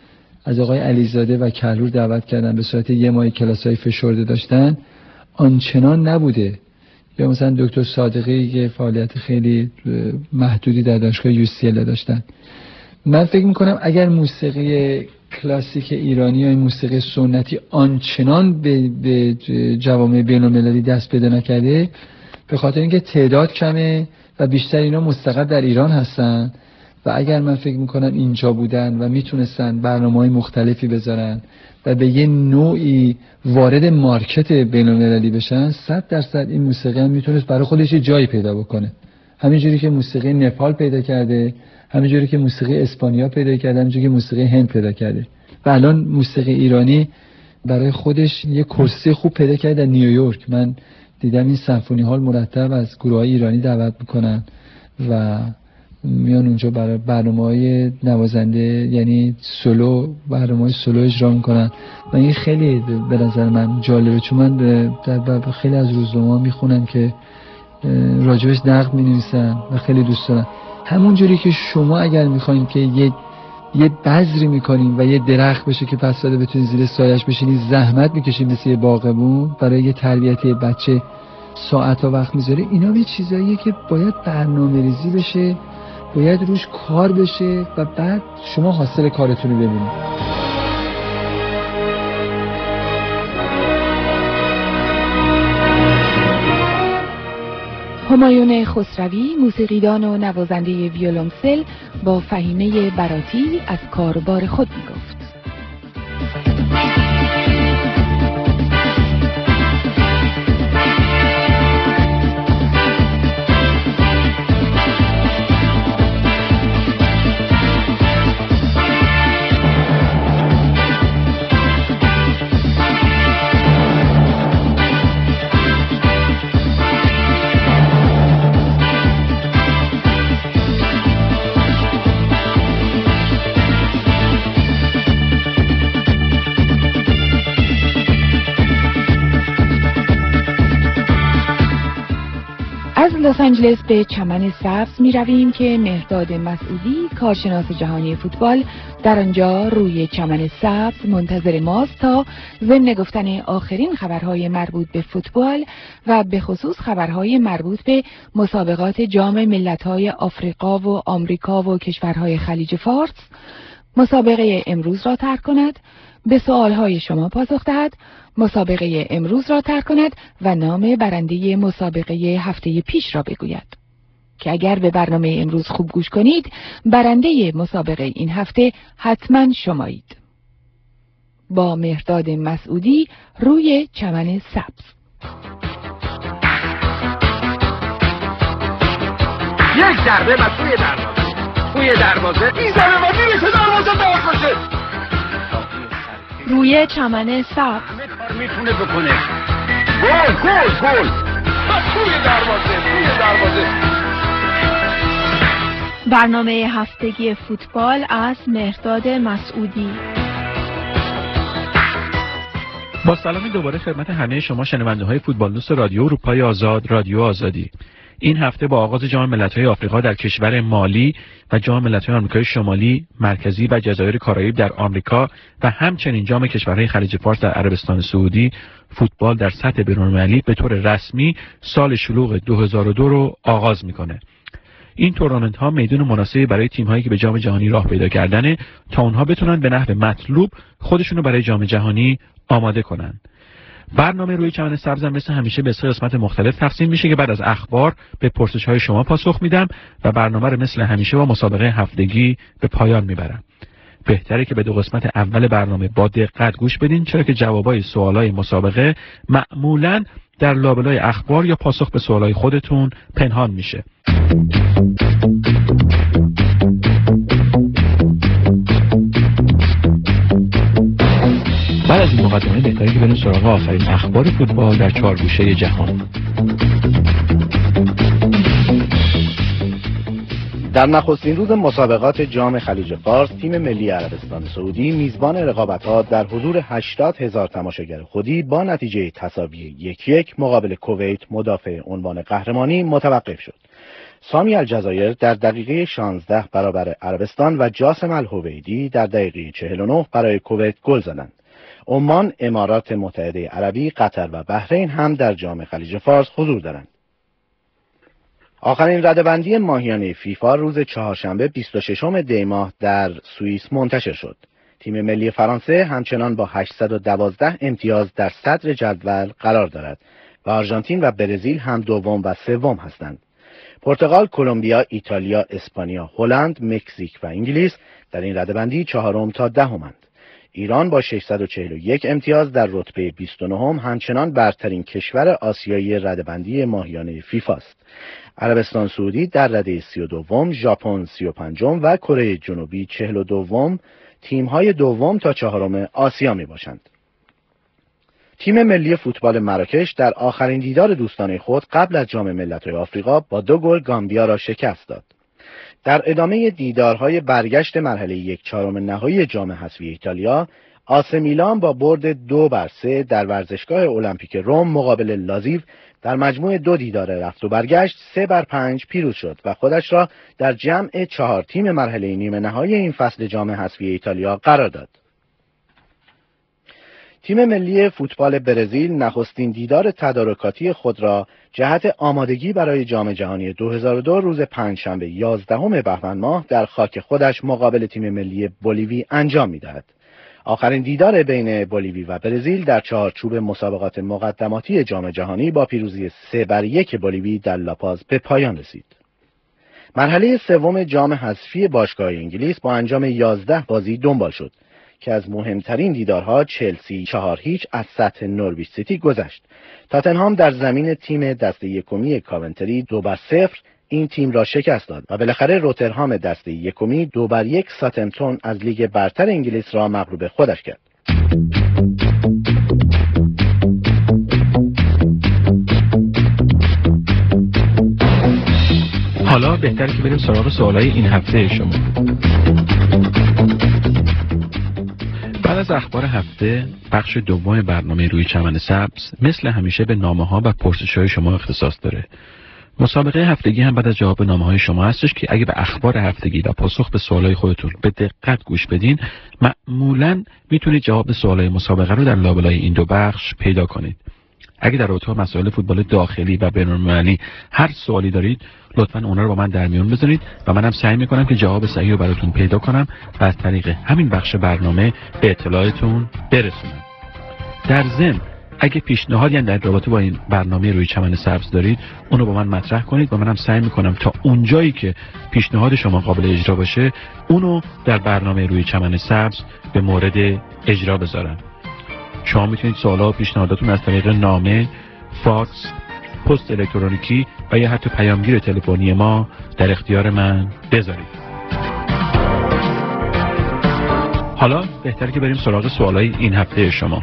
E: از آقای علیزاده و کلور دعوت کردن به صورت یه ماه کلاس‌های فشرده داشتن آنچنان نبوده. یا مثلا دکتر صادقی که فعالیت خیلی محدودی در دانشگاه UCL داشتن. من فکر میکنم اگر موسیقی کلاسیک ایرانی یا موسیقی سنتی آنچنان به جوامع بین‌المللی دست پیدا نکرده، به خاطر اینکه تعداد کمه و بیشتر اینا مستقر در ایران هستن و اگر من فکر میکنم اینجا بودن و میتونستن برنامه‌های مختلفی بذارن و به یه نوعی وارد مارکت بین‌المللی بشن، 100% این موسیقی هم میتونست برای خودش جایی پیدا بکنه. همینجوری که موسیقی نپال پیدا کرده، همینجوری که موسیقی اسپانیا پیدا کرده، همینجوری که موسیقی هند پیدا کرده. و الان موسیقی ایرانی برای خودش یه کرسی خوب پیدا کرده در نیویورک. من دیدم این سمفونی هال مرتب از گروه‌های ایرانی دعوت میکنن و میان اونجا برای برنامه‌های نوازنده، یعنی سولو، برنامه‌های سولو اجرا میکنن و این خیلی به نظر من جالبه، چون من در خیلی از روزنامه‌ها میخونم که راجبش نقد مینویسن و خیلی دوست دارن. همونجوری که شما اگر میخواین که یه بذری میکنین و یه درخت بشه که پس فردا بتونین زیر سایش بشینین، زحمت میکشین مثل یه باغبون برای یه تربیت بچه، ساعت‌ها وقت میذاره. اینا یه چیزاییه که باید برنامه‌ریزی بشه، باید روش کار بشه و بعد شما حاصل کارتون رو ببینید.
C: همایون خسروی، موسیقیدان و نوازنده ویولنسل، با فهیمه براتی از کاربار خود میگفت. لس آنجلس به چمن سبز می رویم که مهرداد مسعودی، کارشناس جهانی فوتبال، در آنجا روی چمن سبز منتظر ماست تا ضمن گفتن آخرین خبرهای مربوط به فوتبال و به خصوص خبرهای مربوط به مسابقات جام ملت‌های آفریقا و آمریکا و کشورهای خلیج فارس مسابقه امروز را ترک کند، به سوالهای شما پاسخ دهد، مسابقه امروز را ترک کند و نام برنده مسابقه هفته پیش را بگوید که اگر به برنامه امروز خوب گوش کنید، برنده مسابقه این هفته حتما شمایید. با مهرداد مسعودی روی چمن سبز.
G: یک ضربه و توی دروازه میزنه و میرسه دروازه باز باشه.
H: روی چمن سبز
G: همه کار میتونه بکنه. گل و توی دروازه.
H: برنامه هفتگی فوتبال از مهرداد مسعودی.
I: با سلامی دوباره خدمت همه شما شنونده های فوتبال نوست رادیو اروپای آزاد، رادیو آزادی. این هفته با آغاز جام ملت‌های آفریقا در کشور مالی و جام ملت‌های آمریکای شمالی، مرکزی و جزایر کارائیب در آمریکا و همچنین جام کشورهای خلیج فارس در عربستان سعودی، فوتبال در سطح بین‌المللی به طور رسمی سال شلوغ 2002 رو آغاز می‌کنه. این تورنمنت ها میدون مناسبی برای تیم هایی که به جام جهانی راه پیدا کردنه تا اونها بتونن به نحو مطلوب خودشونو برای جام جهانی آماده کنن. برنامه روی چمن سبز هم مثل همیشه به 3 قسمت مختلف تقسیم میشه که بعد از اخبار به پرسش‌های شما پاسخ میدم و برنامه رو مثل همیشه با مسابقه هفتگی به پایان میبرم. بهتره که به 2 قسمت اول برنامه با دقت گوش بدین، چرا که جوابای سوالای مسابقه معمولاً در لابلای اخبار یا پاسخ به سوالای خودتون پنهان میشه. بعد از این مقدمه بهتره که بریم سراغ آخرین اخبار فوتبال در 4 گوشه جهان.
J: در نخستین روز مسابقات جام خلیج فارس، تیم ملی عربستان سعودی میزبان رقابت‌ها در حضور 80,000 تماشاگر خودی با نتیجه تساوی 1-1 مقابل کویت مدافع عنوان قهرمانی متوقف شد. سامی الجزایر در دقیقه 16 برابر عربستان و جاسم الهویدی در دقیقه 49 برای کویت گل زدند. عمان، امارات متحده عربی، قطر و بحرین هم در جام خلیج فارس حضور دارند. آخرین رده‌بندی ماهیانه فیفا روز چهارشنبه 26 دی ماه در سوئیس منتشر شد. تیم ملی فرانسه همچنان با 812 امتیاز در صدر جدول قرار دارد و آرژانتین و برزیل هم دوم و سوم هستند. پرتغال، کلمبیا، ایتالیا، اسپانیا، هلند، مکزیک و انگلیس در این رده‌بندی چهارم تا دهمند. ایران با 641 امتیاز در رتبه 29 همچنان برترین کشور آسیایی رده‌بندی ماهیانه فیفا است. عربستان سعودی در رده 32، ژاپن 35 و کره جنوبی 42 تیم‌های دوم تا چهارم آسیا می‌باشند. تیم ملی فوتبال مراکش در آخرین دیدار دوستانه خود قبل از جام ملت‌های آفریقا با 2 گل گامبیا را شکست داد. در ادامه دیدارهای برگشت مرحله 1/4 نهایی جام حذفی ایتالیا، آسه میلان با برد 2-3 در ورزشگاه المپیک روم مقابل لازیو در مجموع 2 دیدار رفت و برگشت 3-5 پیروز شد و خودش را در جمع 4 تیم مرحله نیمه نهایی این فصل جام حذفی ایتالیا قرار داد. تیم ملی فوتبال برزیل نخستین دیدار تدارکاتی خود را جهت آمادگی برای جام جهانی 2002 روز پنجشنبه 11 بهمن ماه در خاک خودش مقابل تیم ملی بولیوی انجام می‌دهد. آخرین دیدار بین بولیوی و برزیل در چارچوب مسابقات مقدماتی جام جهانی با پیروزی 3-1 بولیوی در لاپاز به پایان رسید. مرحله سوم جام حذفی باشگاه انگلیس با انجام 11 بازی دنبال شد که از مهمترین دیدارها چلسی 4-0 از سطح نورویچ سیتی گذشت. تاتنهام در زمین تیم دسته یکمی کاونتری 2-0 این تیم را شکست داد و بالاخره روترهام دسته یکمی 2-1 ساتمپتون از لیگ برتر انگلیس را مغلوب خودش کرد.
I: حالا بهتره که بریم سراغ سوالای این هفته شما. بعد از اخبار هفته، بخش دوم برنامه روی چمن سبز مثل همیشه به نامه‌ها و پرسش‌های شما اختصاص داره. مسابقه هفتگی هم بعد از جواب نامه‌های شما هستش که اگه به اخبار هفتگی و پاسخ به سوالای خودتون به دقت گوش بدین، معمولاً میتونید جواب سوالای مسابقه رو در لابلای این دو بخش پیدا کنید. اگه در رابطه با مسائل فوتبال داخلی و بین‌المللی هر سوالی دارید، لطفاً اونا رو با من در میون بذارید و منم سعی میکنم که جواب صحیح رو براتون پیدا کنم و از طریق همین بخش برنامه به اطلاعتون برسونم. در ضمن اگه پیشنهادی در رابطه با این برنامه روی چمن سبز دارید، اونو با من مطرح کنید و منم سعی میکنم تا اونجایی که پیشنهاد شما قابل اجرا باشه، اونو در برنامه روی چمن سبز به مورد اجرا بذارم. شما میتونید سوالا و پیشنهاداتون از طریق نامه، فاکس، پست الکترونیکی و یا حتی پیامگیر تلفنی ما در اختیار من بذارید. حالا بهتره که بریم سراغ سوالای این هفته شما.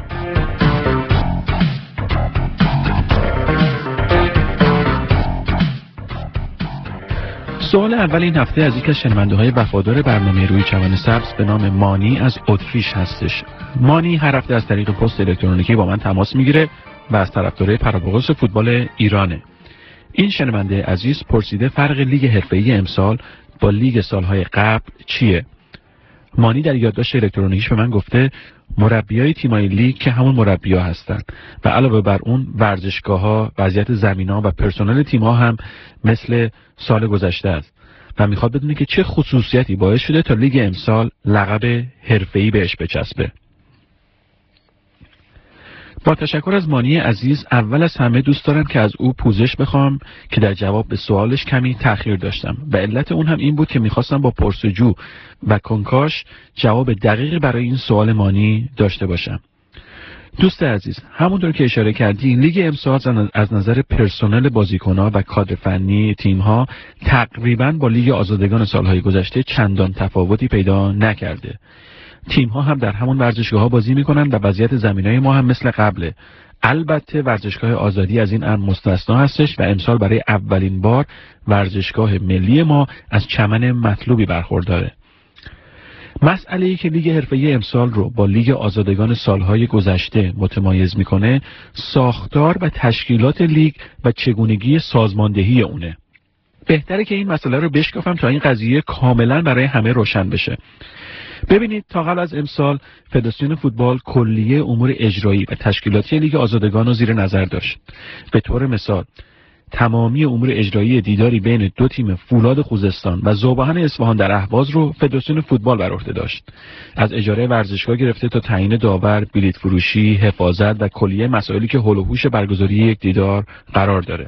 I: سوال اول این هفته از یک از شنونده‌های وفادار برنامه روی چمن سبز به نام مانی از اتریش هستش. مانی هر هفته از طریق پست الکترونیکی با من تماس میگیره و از طرفدارای پرابوغوس فوتبال ایرانه. این شنونده عزیز پرسیده فرق لیگ حرفه‌ای امسال با لیگ سالهای قبل چیه؟ مانی در یادداشت الکترونیکیش به من گفته مربیای تیمای لیگ که همون مربی‌ها هستن و علاوه بر اون ورزشگاه‌ها، وضعیت زمین‌ها و پرسنل تیم‌ها هم مثل سال گذشته است و میخواد بدونه که چه خصوصیتی باعث شده تا لیگ امسال لقب حرفه‌ای بهش بچسبه. با تشکر از مانی عزیز، اول از همه دوست دارم که از او پوزش بخوام که در جواب به سوالش کمی تأخیر داشتم و علت اون هم این بود که میخواستم با پرسجو و کنکاش جواب دقیقی برای این سوال مانی داشته باشم. دوست عزیز، همونطور که اشاره کردی لیگ امسال از نظر پرسنل بازیکن‌ها و کادر فنی تیم‌ها تقریباً با لیگ آزادگان سالهای گذشته چندان تفاوتی پیدا نکرده. تیم‌ها هم در همون ورزشگاه‌ها بازی می‌کنن و وضعیت زمینای ما هم مثل قبله. البته ورزشگاه آزادی از این امر مستثنا هستش و امسال برای اولین بار ورزشگاه ملی ما از چمن مطلوبی برخورداره. مسئله‌ای که لیگ حرفه‌ای امسال رو با لیگ آزادگان سالهای گذشته متمایز می‌کنه، ساختار و تشکیلات لیگ و چگونگی سازماندهی اونه. بهتره که این مسئله رو بشکافم تا این قضیه کاملا برای همه روشن بشه. ببینید، تا قبل از امسال فدراسیون فوتبال کلیه امور اجرایی و تشکیلاتی لیگ آزادگان رو زیر نظر داشت. به طور مثال تمامی امور اجرایی دیداری بین دو تیم فولاد خوزستان و ذوباهن اصفهان در اهواز رو فدراسیون فوتبال بر عهده داشت. از اجاره ورزشگاه گرفته تا تعیین داور، بلیط فروشی، حفاظت و کلیه مسائلی که حول و حوش برگزاری یک دیدار قرار داره.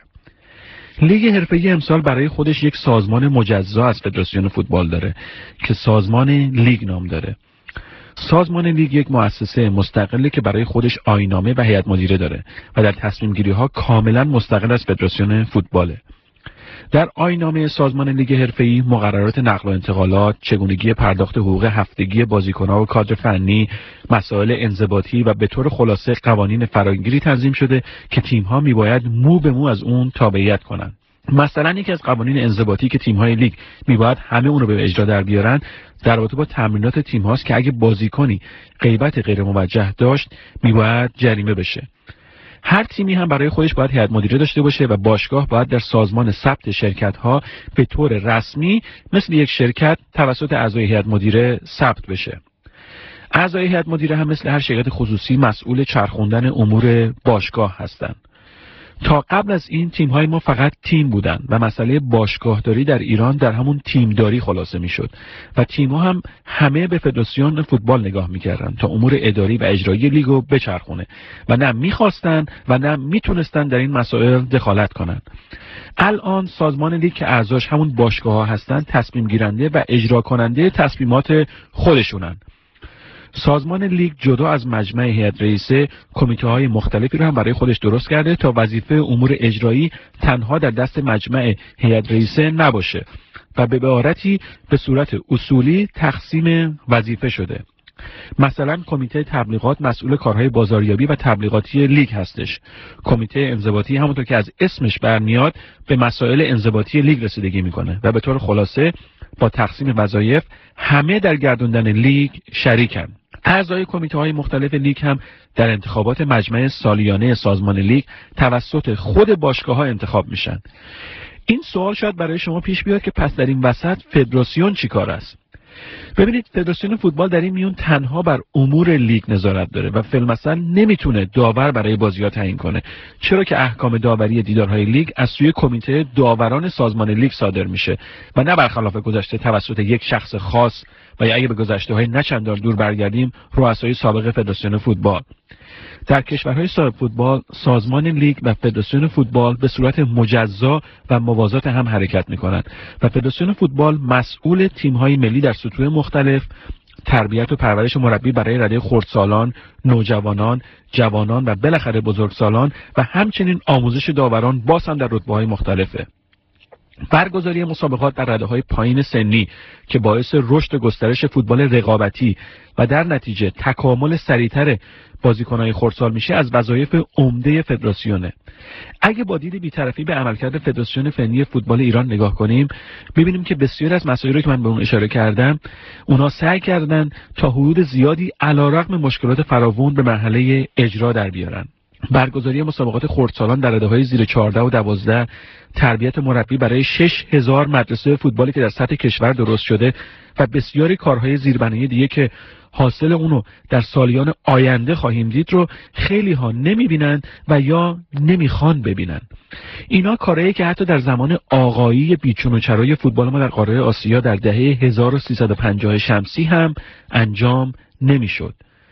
I: لیگ حرفه‌ای امسال برای خودش یک سازمان مجزا از فدراسیون فوتبال داره که سازمان لیگ نام داره. سازمان لیگ یک مؤسسه مستقله که برای خودش آیین‌نامه و هیئت مدیره داره و در تصمیم گیری ها کاملا مستقل از فدراسیون فوتباله. در آیین‌نامه سازمان لیگ حرفه‌ای مقررات نقل و انتقالات، چگونگی پرداخت حقوق هفتگی بازیکن‌ها و کادر فنی، مسائل انضباطی و به طور خلاصه قوانین فراگیری تنظیم شده که تیم‌ها میباید مو به مو از اون تابعیت کنن. مثلا یکی از قوانین انضباطی که تیم‌های لیگ میباید همه اون رو به اجرا در بیارن در رابطه با تمرینات تیم‌هاست که اگه بازیکنی غیبت غیر موجه داشت میباید جریمه بشه. هر تیمی هم برای خودش باید هیئت مدیره داشته باشه و باشگاه باید در سازمان ثبت شرکت‌ها به طور رسمی مثل یک شرکت توسط اعضای هیئت مدیره ثبت بشه. اعضای هیئت مدیره هم مثل هر شرکت خصوصی مسئول چرخوندن امور باشگاه هستند. تا قبل از این تیم‌های ما فقط تیم بودن و مسئله باشگاهداری در ایران در همون تیمداری خلاصه می‌شد و تیم‌ها هم همه به فدراسیون فوتبال نگاه می‌کردن تا امور اداری و اجرایی لیگو بچرخونه و نه می‌خواستن و نه می‌تونستن در این مسائل دخالت کنن. الان سازمان لیگ که اعضاش همون باشگاه‌ها هستن تصمیم گیرنده و اجرا کننده تصمیمات خودشونن. سازمان لیگ جدا از مجمع هیئت رئیسه کمیته‌های مختلفی رو هم برای خودش درست کرده تا وظیفه امور اجرایی تنها در دست مجمع هیئت رئیسه نباشه و به عبارتی به صورت اصولی تقسیم وظیفه شده. مثلا کمیته تبلیغات مسئول کارهای بازاریابی و تبلیغاتی لیگ هستش. کمیته انضباطی همونطور که از اسمش برمیاد به مسائل انضباطی لیگ رسیدگی میکنه و به طور خلاصه با تقسیم وظایف همه در گردوندن لیگ شریکن. اعضای کمیته‌های مختلف لیگ هم در انتخابات مجمع سالیانه سازمان لیگ توسط خود باشگاه‌ها انتخاب میشن. این سوال شاید برای شما پیش بیاد که پس در این وسط فدراسیون چیکار است؟ ببینید، فدراسیون فوتبال در این میون تنها بر امور لیگ نظارت داره و فی‌المثل نمیتونه داور برای بازی‌ها تعیین کنه، چرا که احکام داوری دیدارهای لیگ از سوی کمیته داوران سازمان لیگ صادر میشه و نه برخلاف گذشته توسط یک شخص خاص و یا اگه به گذشته‌های نه چندان دور برگردیم رؤسای سابق فدراسیون فوتبال. در کشورهای صاحب فوتبال سازمان لیگ و فدراسیون فوتبال به صورت مجزا و موازات هم حرکت می‌کنند و فدراسیون فوتبال مسئول تیم‌های ملی در سطوح مختلف، تربیت و پرورش مربی برای رده خردسالان، نوجوانان، جوانان و بالاخره بزرگسالان و همچنین آموزش داوران باز هم در رتبه‌های مختلفه. برگزاری مسابقات در رده‌های پایین سنی که باعث رشد و گسترش فوتبال رقابتی و در نتیجه تکامل سریعتر بازیکن‌های خردسال میشه از وظایف عمده فدراسیونه. اگه با دید بی‌طرفی به عملکرد فدراسیون فنی فوتبال ایران نگاه کنیم، می‌بینیم که بسیاری از مسائلی رو که من به اون اشاره کردم، اونا سعی کردن تا حدود زیادی علی‌رغم مشکلات فراوان به مرحله اجرا در بیارن. برگزاری مسابقات خردسالان در رتبه‌های زیر 14 و 12، تربیت مربی برای 6000 مدرسه فوتبالی که در سطح کشور درست شده و بسیاری کارهای زیربنایی دیگه که حاصل اونو در سالیان آینده خواهیم دید رو خیلی ها نمیبینن و یا نمیخوان ببینن. اینا کارهایی که حتی در زمان آغایی بیچون و چرای فوتبال ما در قاره آسیا در دهه 1350 شمسی هم انجام نمیشد.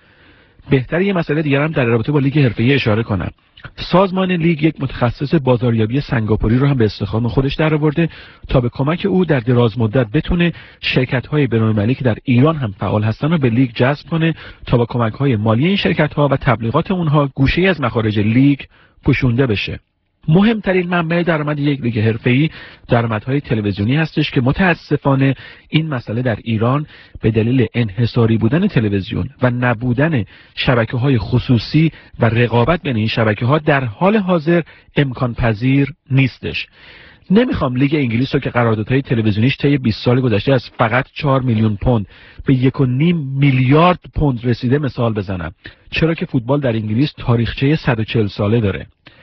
I: بهتر یه مسئله دیگر هم در رابطه با لیگ حرفه‌ای اشاره کنم. سازمان لیگ یک متخصص بازاریابی سنگاپوری رو هم به استخدام خودش درآورده تا به کمک او در دراز مدت بتونه شرکت‌های بین‌المللی که در ایران هم فعال هستن رو به لیگ جذب کنه تا با کمک‌های مالی این شرکت‌ها و تبلیغات اونها گوشه‌ای از مخارج لیگ پوشونده بشه. مهمترین منبع درآمد یک لیگ حرفه‌ای درآمدهای تلویزیونی هستش که متاسفانه این مسئله در ایران به دلیل انحصاری بودن تلویزیون و نبودن شبکه‌های خصوصی و رقابت بین این شبکه‌ها در حال حاضر امکان پذیر نیستش. نمیخوام لیگ انگلیس رو که قراردادهای تلویزیونیش طی 20 سال گذشته از فقط 4 میلیون پوند به 1.5 میلیارد پوند رسیده مثال بزنم، چرا که فوتبال در انگلیس تاریخچه 140 ساله داره.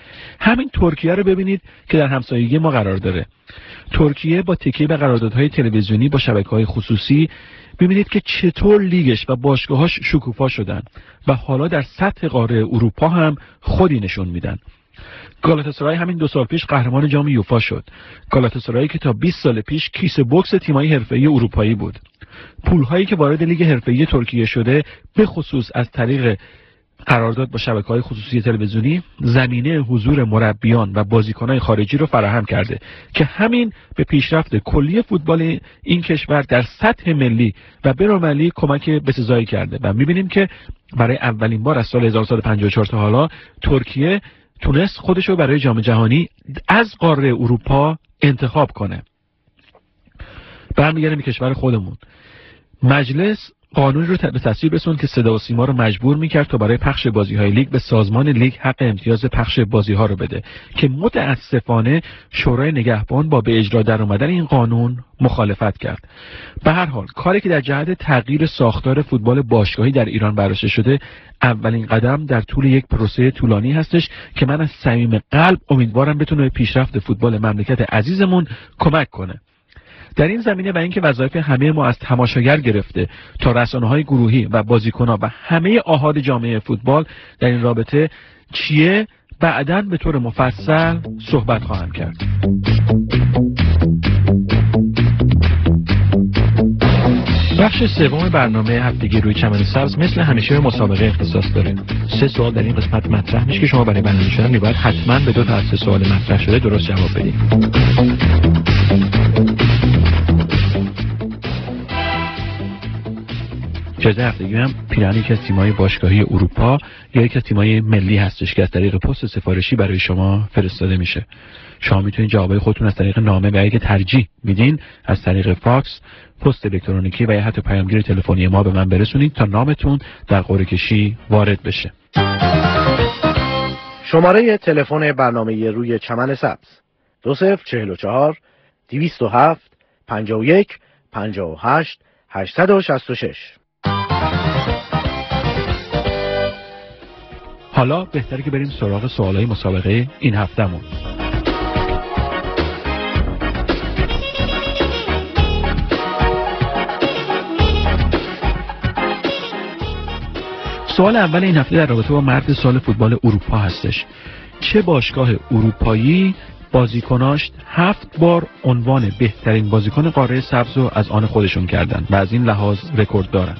I: همین ترکیه رو ببینید که در همسایگی ما قرار داره. ترکیه با تکیه به قراردادهای تلویزیونی با شبکه‌های خصوصی ببینید که چطور لیگش و باشگاهاش شکوفا شدن و حالا در سطح قاره اروپا هم خودی نشون میدن. گالاتاسرای همین 2 سال پیش قهرمان جام یوفا شد. گالاتاسرایی که تا 20 سال پیش کیسه بوکس تیم‌های حرفه‌ای اروپایی بود. پول‌هایی که وارد لیگ حرفه‌ای ترکیه شده به خصوص از طریق قرارداد با شبکه‌های خصوصی تلویزیونی زمینه حضور مربیان و بازیکن‌های خارجی رو فراهم کرده که همین به پیشرفت کلی فوتبال این کشور در سطح ملی و بین‌المللی کمک بسزایی کرده و می‌بینیم که برای اولین بار از سال 1954 تا حالا ترکیه تونست خودش رو برای جام جهانی از قاره اروپا انتخاب کنه. برمیگردیم به کشور خودمون. مجلس قانونی رو به تصویب رسوند که صدا و سیما رو مجبور میکرد تا برای پخش بازی‌های لیگ به سازمان لیگ حق امتیاز پخش بازی‌ها رو بده که متاسفانه شورای نگهبان با به اجرا در اومدن این قانون مخالفت کرد. به هر حال کاری که در جهت تغییر ساختار فوتبال باشگاهی در ایران برداشته شده اولین قدم در طول یک پروسه طولانی هستش که من از صمیم قلب امیدوارم بتونه به پیشرفت فوتبال مملکت عزیزمون کمک کنه. در این زمینه و اینکه وظایف همه ما از تماشاگر گرفته تا رسانه‌های گروهی و بازیکن‌ها و همه آحاد جامعه فوتبال در این رابطه چیه بعداً به طور مفصل صحبت خواهم کرد. بخش سوم برنامه هفتگی روی چمن سبز مثل همیشه مسابقه اختصاص داره. 3 سوال در این قسمت مطرح میشه که شما برای برنده شدن میباید حتما به 2 تا از 3 سوال مطرح شده درست جواب بدید. جایزه هفتگی هم پیراهن یکی از تیم‌های باشگاهی اروپا یا یکی از تیم‌های ملی هستش که از طریق پست سفارشی برای شما فرستاده میشه. شما میتونید جوابای خودتون از طریق نامه و اگه ترجیح میدین از طریق فاکس، پست الکترونیکی و یا حتی پیامگیر تلفنی ما به من برسونید تا نامتون در قرعه کشی وارد بشه.
J: شماره تلفن برنامه روی چمن سبز 2044 207 51 58 866.
I: حالا بهتره که بریم سراغ سوالای مسابقه این هفتهمون. سوال اول این هفته در رابطه با مرد سال فوتبال اروپا هستش. چه باشگاه اروپایی بازیکناش 7 بار عنوان بهترین بازیکن قاره سبز رو از آن خودشون کردن و از این لحاظ رکورد دارن؟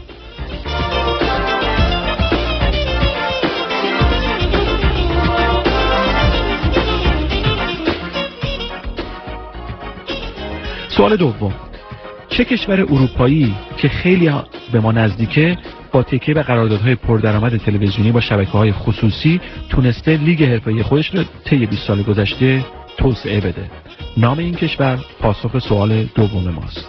I: سوال دوم، چه کشور اروپایی که خیلی به ما نزدیکه با تکیه به قراردادهای پردرآمد تلویزیونی با شبکه‌های خصوصی تونسته لیگ حرفه‌ای خودش رو طی 20 سال گذشته توسعه بده؟ نام این کشور پاسخ سوال دوم ماست.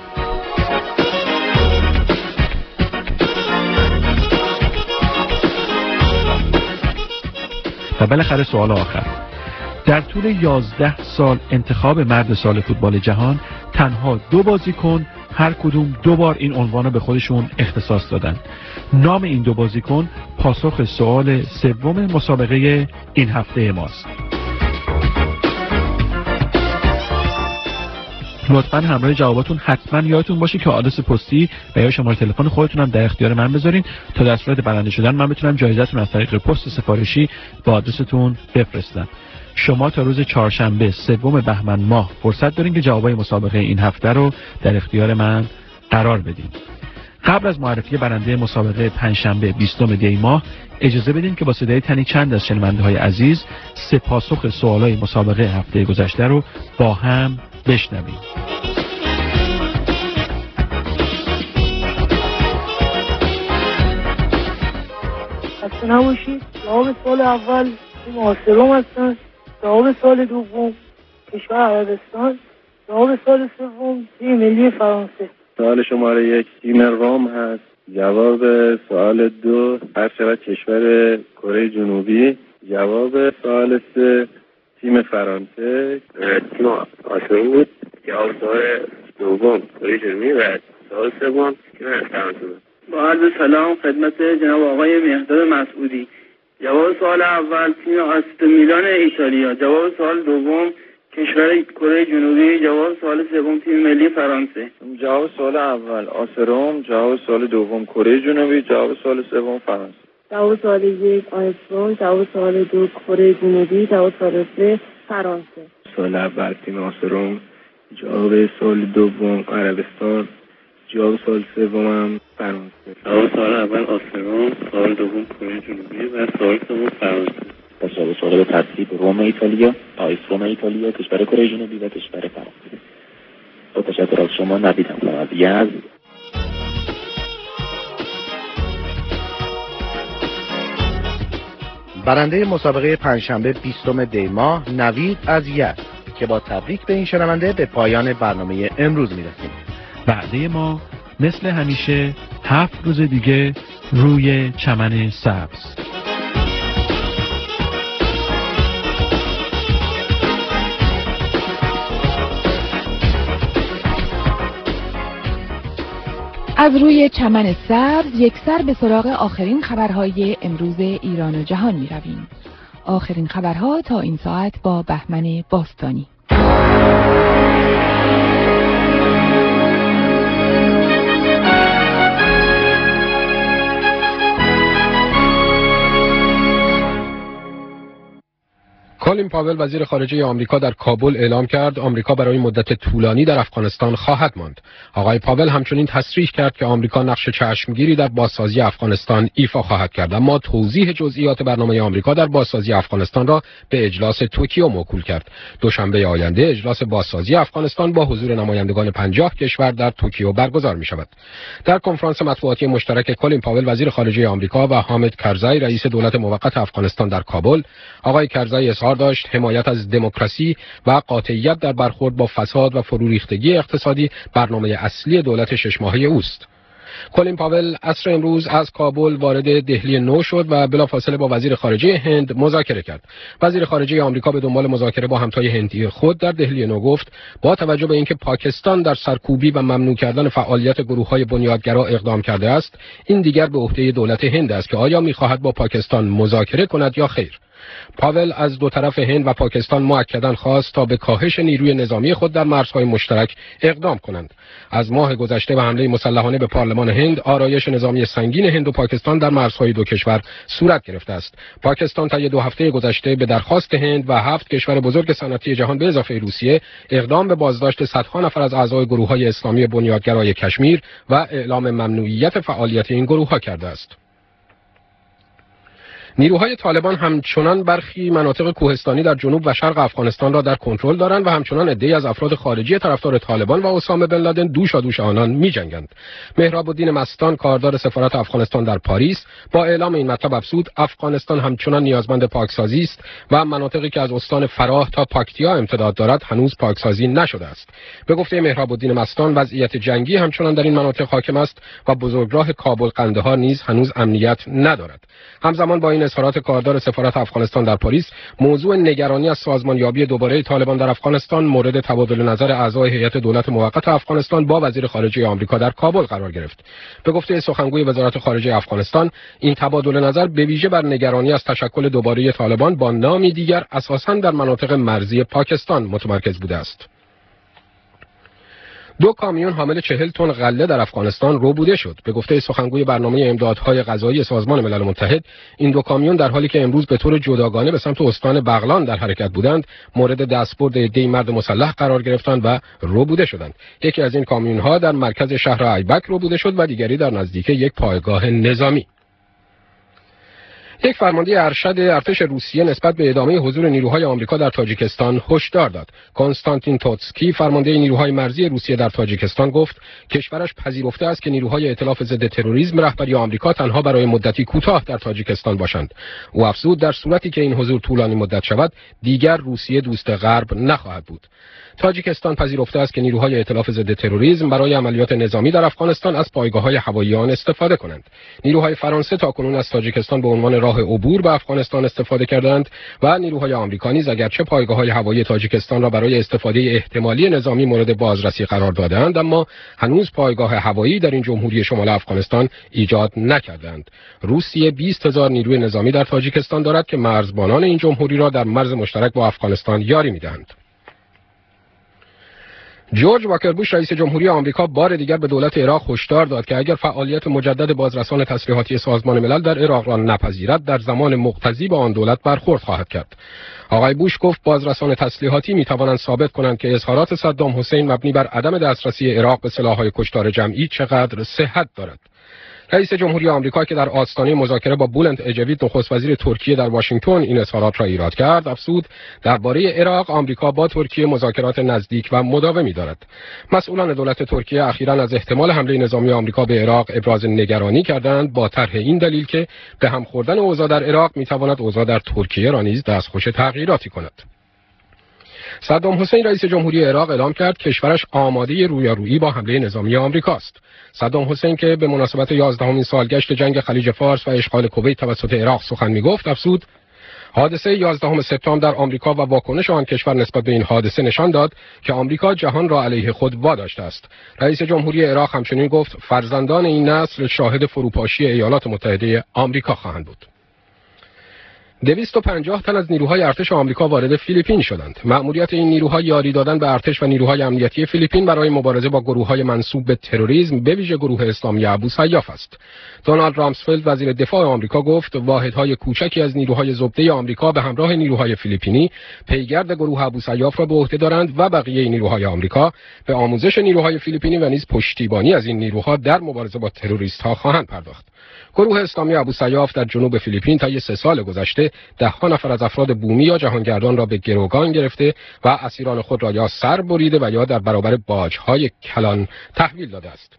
I: و بالاخره سوال آخر، در طول 11 سال انتخاب مرد سال فوتبال جهان تنها 2 بازیکن هر کدوم 2 بار این عنوان رو به خودشون اختصاص دادن. نام این 2 بازیکن پاسخ سوال سوم مسابقه این هفته ماست. لطفاً همراه جواباتون حتما یادتون باشه که آدرس پستی و یا شماره تلفن خودتون هم در اختیار من بذارین تا در صورت برنده شدن من بتونم جایزتون از طریق پست سفارشی با آدرستون بفرستم. شما تا روز چهارشنبه 3 بهمن ماه فرصت دارین که جوابای مسابقه این هفته رو در اختیار من قرار بدین. قبل از معرفی برنده مسابقه پنجشنبه 20 دی ماه اجازه بدین که با صدای تنی چند از شنونده‌های عزیز 3 پاسخ سوالای مسابقه هفته گذشته رو با هم بشنویم.
K: خسته نباشید. جواب سال اول تیم آرسنال هستن. جواب سال دوم کشور عربستان. جواب سال سوم تیم ملی فرانسه.
L: سوال شماره 1 تیم رام هست. جواب سوال 2 هر شود کشور کره جنوبی. جواب سوال 3 تیم فرانسه. تیم آسیایی بود. جواب سوال دوم کره جنوبی و سوال سوم تیم فرانسه بود.
M: با عرض سلام خدمت جناب آقای مهرداد مسعودی.
L: جواب سوال اول تیم آست میلان ایتالیا. جواب سوال دوم کشور کره جنوبی. جواب سوال سوم تیم ملی فرانسه.
M: جواب سوال اول آسروم، جواب سوال دوم کره جنوبی، جواب سوال سوم فرانسه.
N: جواب سوال یک آسروم، جواب سوال دو کره جنوبی، جواب سوال سه فرانسه.
L: سوال اول تیم آسروم، جواب سوال دوم عربستان، جواب سوال سوم فرانسه. جواب سوال اول آسروم، سوال دوم کره جنوبی و سوال سوم فرانسه.
O: سوال به ترتیب روم ایتالیا، آیس روم ایتالیا، کشور کره جنوبی و کشور فرانسه. با تشکر از شما نوید هستم از یزد.
J: برنده مسابقه پنجشنبه 20 دی ماه نوید از یزد که با تبریک به این شنونده به پایان برنامه امروز میرسیم.
I: وعده ما مثل همیشه 7 روز دیگه روی چمن سبز.
C: از روی چمن سبز یک سر به سراغ آخرین خبرهای امروز ایران و جهان می رویم. آخرین خبرها تا این ساعت با بهمن باستانی.
P: کالین پاول وزیر خارجه آمریکا در کابل اعلام کرد آمریکا برای مدت طولانی در افغانستان خواهد ماند. آقای پاول همچنین تصریح کرد که آمریکا نقش چشمگیری در بازسازی افغانستان ایفا خواهد کرد، اما توضیح جزئیات برنامه آمریکا در بازسازی افغانستان را به اجلاس توکیو موکول کرد. دوشنبه آینده اجلاس بازسازی افغانستان با حضور نمایندگان 50 کشور در توکیو برگزار می شود. در کنفرانس مطبوعاتی مشترک کالین پاول وزیر خارجه آمریکا و حامد کرزی رئیس دولت موقت افغانستان در کابل، آقای کرزی اظهار داشت حمایت از دموکراسی و قاطعیت در برخورد با فساد و فروریختگی اقتصادی برنامه اصلی دولت 6 ماهه اوست. کالین پاول عصر امروز از کابل وارد دهلی نو شد و بلافاصله با وزیر خارجه هند مذاکره کرد. وزیر خارجه آمریکا به دنبال مذاکره با همتای هندی خود در دهلی نو گفت با توجه به اینکه پاکستان در سرکوبی و ممنوع کردن فعالیت گروه‌های بنیادگرا اقدام کرده است، این دیگر به عهده دولت هند است که آیا می‌خواهد با پاکستان مذاکره کند یا خیر. پاول از دو طرف هند و پاکستان مؤکداً خواست تا به کاهش نیروی نظامی خود در مرزهای مشترک اقدام کنند. از ماه گذشته و حمله مسلحانه به پارلمان هند، آرایش نظامی سنگین هند و پاکستان در مرزهای دو کشور صورت گرفته است. پاکستان طی 2 هفته گذشته به درخواست هند و 7 کشور بزرگ صنعتی جهان به اضافه روسیه اقدام به بازداشت صدها نفر از اعضای گروه‌های اسلامی بنیادگرای کشمیر و اعلام ممنوعیت فعالیت این گروه‌ها کرده است. نیروهای طالبان همچنان برخی مناطق کوهستانی در جنوب و شرق افغانستان را در کنترل دارند و همچنان عده‌ای از افراد خارجی طرفدار طالبان و اسامه بن لادن دوش آنان می‌جنگند. مهراب الدین مستان کاردار سفارت افغانستان در پاریس با اعلام این مطلب افزود افغانستان همچنان نیازمند پاکسازی است و مناطقی که از استان فراه تا پاکتیا امتداد دارد هنوز پاکسازی نشده است. به گفته مهراب الدین مستان وضعیت جنگی همچنان در این مناطق حاکم است و بزرگراه کابل قندهار نیز هنوز امنیت ندارد. همزمان با این اظهارات کاردار سفارت افغانستان در پاریس، موضوع نگرانی از سازمانیابی دوباره طالبان در افغانستان مورد تبادل نظر اعضای هیئت دولت موقت افغانستان با وزیر خارجه آمریکا در کابل قرار گرفت. به گفته سخنگوی وزارت خارجه افغانستان، این تبادل نظر به ویژه بر نگرانی از تشکل دوباره طالبان با نامی دیگر اساساً در مناطق مرزی پاکستان متمرکز بوده است. 2 کامیون حامل 40 تن غله در افغانستان ربوده شد. به گفته سخنگوی برنامه امدادهای غذایی سازمان ملل متحد، این 2 کامیون در حالی که امروز به طور جداگانه به سمت استان بغلان در حرکت بودند، مورد دستبرد عده‌ای مرد مسلح قرار گرفتند و ربوده شدند. یکی از این کامیون‌ها در مرکز شهر ایبک ربوده شد و دیگری در نزدیک یک پایگاه نظامی. یک فرمانده ارشد ارتش روسیه نسبت به ادامه حضور نیروهای آمریکا در تاجیکستان هشدار داد. کنستانتین توتسکی فرمانده نیروهای مرزی روسیه در تاجیکستان گفت کشورش پذیرفته است که نیروهای ائتلاف ضد تروریسم رهبری آمریکا تنها برای مدتی کوتاه در تاجیکستان باشند. او افزود در صورتی که این حضور طولانی مدت شود دیگر روسیه دوست غرب نخواهد بود. تاجیکستان پذیرفته است که نیروهای ائتلاف ضد تروریسم برای عملیات نظامی در افغانستان از پایگاه‌های هوایی آن استفاده کنند. نیروهای فرانسه تاکنون از تاجیکستان به عنوان راه راه عبور به افغانستان استفاده کردند و نیروهای آمریکا نیز اگرچه پایگاه‌های هوایی تاجیکستان را برای استفاده احتمالی نظامی مورد بازرسی قرار دادند، اما هنوز پایگاه هوایی در این جمهوری شمال افغانستان ایجاد نکردند. روسیه 20,000 نیروی نظامی در تاجیکستان دارد که مرزبانان این جمهوری را در مرز مشترک با افغانستان یاری می‌دهند. جورج واکر بوش رئیس جمهوری آمریکا بار دیگر به دولت عراق هشدار داد که اگر فعالیت مجدد بازرسان تسلیحاتی سازمان ملل در عراق را نپذیرد در زمان مقتضی با آن دولت برخورد خواهد کرد. آقای بوش گفت بازرسان تسلیحاتی می توانند ثابت کنند که اظهارات صدام حسین مبنی بر عدم دسترسی عراق به سلاح‌های کشتار جمعی چقدر صحت دارد. رئیس جمهوری آمریکا که در آستانه مذاکره با بولند اجوید نخست وزیر ترکیه در واشنگتن این اظهارات را ایراد کرد، افزود درباره عراق آمریکا با ترکیه مذاکرات نزدیک و مداومی دارد. مسئولان دولت ترکیه اخیراً از احتمال حمله نظامی آمریکا به عراق ابراز نگرانی کردند با طرح این دلیل که به هم خوردن اوضاع در عراق میتواند اوضاع در ترکیه را نیز دستخوش تغییراتی کند. صدام حسین رئیس جمهوری عراق اعلام کرد کشورش آماده رویارویی با حمله نظامی آمریکاست. صدام حسین که به مناسبت 11مین سالگشت جنگ خلیج فارس و اشغال کویت توسط عراق سخن می‌گفت افزود حادثه 11 سپتامبر در آمریکا و واکنش آن کشور نسبت به این حادثه نشان داد که آمریکا جهان را علیه خود واداشته است. رئیس جمهوری عراق همچنین گفت فرزندان این نسل شاهد فروپاشی ایالات متحده آمریکا خواهند بود. 250 تن از نیروهای ارتش آمریکا وارد فیلیپین شدند. مأموریت این نیروها یاری دادن به ارتش و نیروهای امنیتی فیلیپین برای مبارزه با گروه‌های منسوب به تروریسم به ویژه گروه اسلامی ابوسیاف است. دونالد رامسفلد وزیر دفاع آمریکا گفت واحدهای کوچکی از نیروهای زبده آمریکا به همراه نیروهای فیلیپینی پیگرد گروه ابوسیاف را به عهده دارند و بقیه نیروهای آمریکا به آموزش نیروهای فیلیپینی و نیز پشتیبانی از این نیروها در مبارزه با تروریست‌ها خواهند پرداخت. گروه اسلامی ابوسیاف در جنوب فیلیپین طی 3 سال گذشته ده‌ها نفر از افراد بومی یا جهانگردان را به گروگان گرفته و اسیران خود را یا سر بریده و یا در برابر باج‌های کلان تحویل داده است.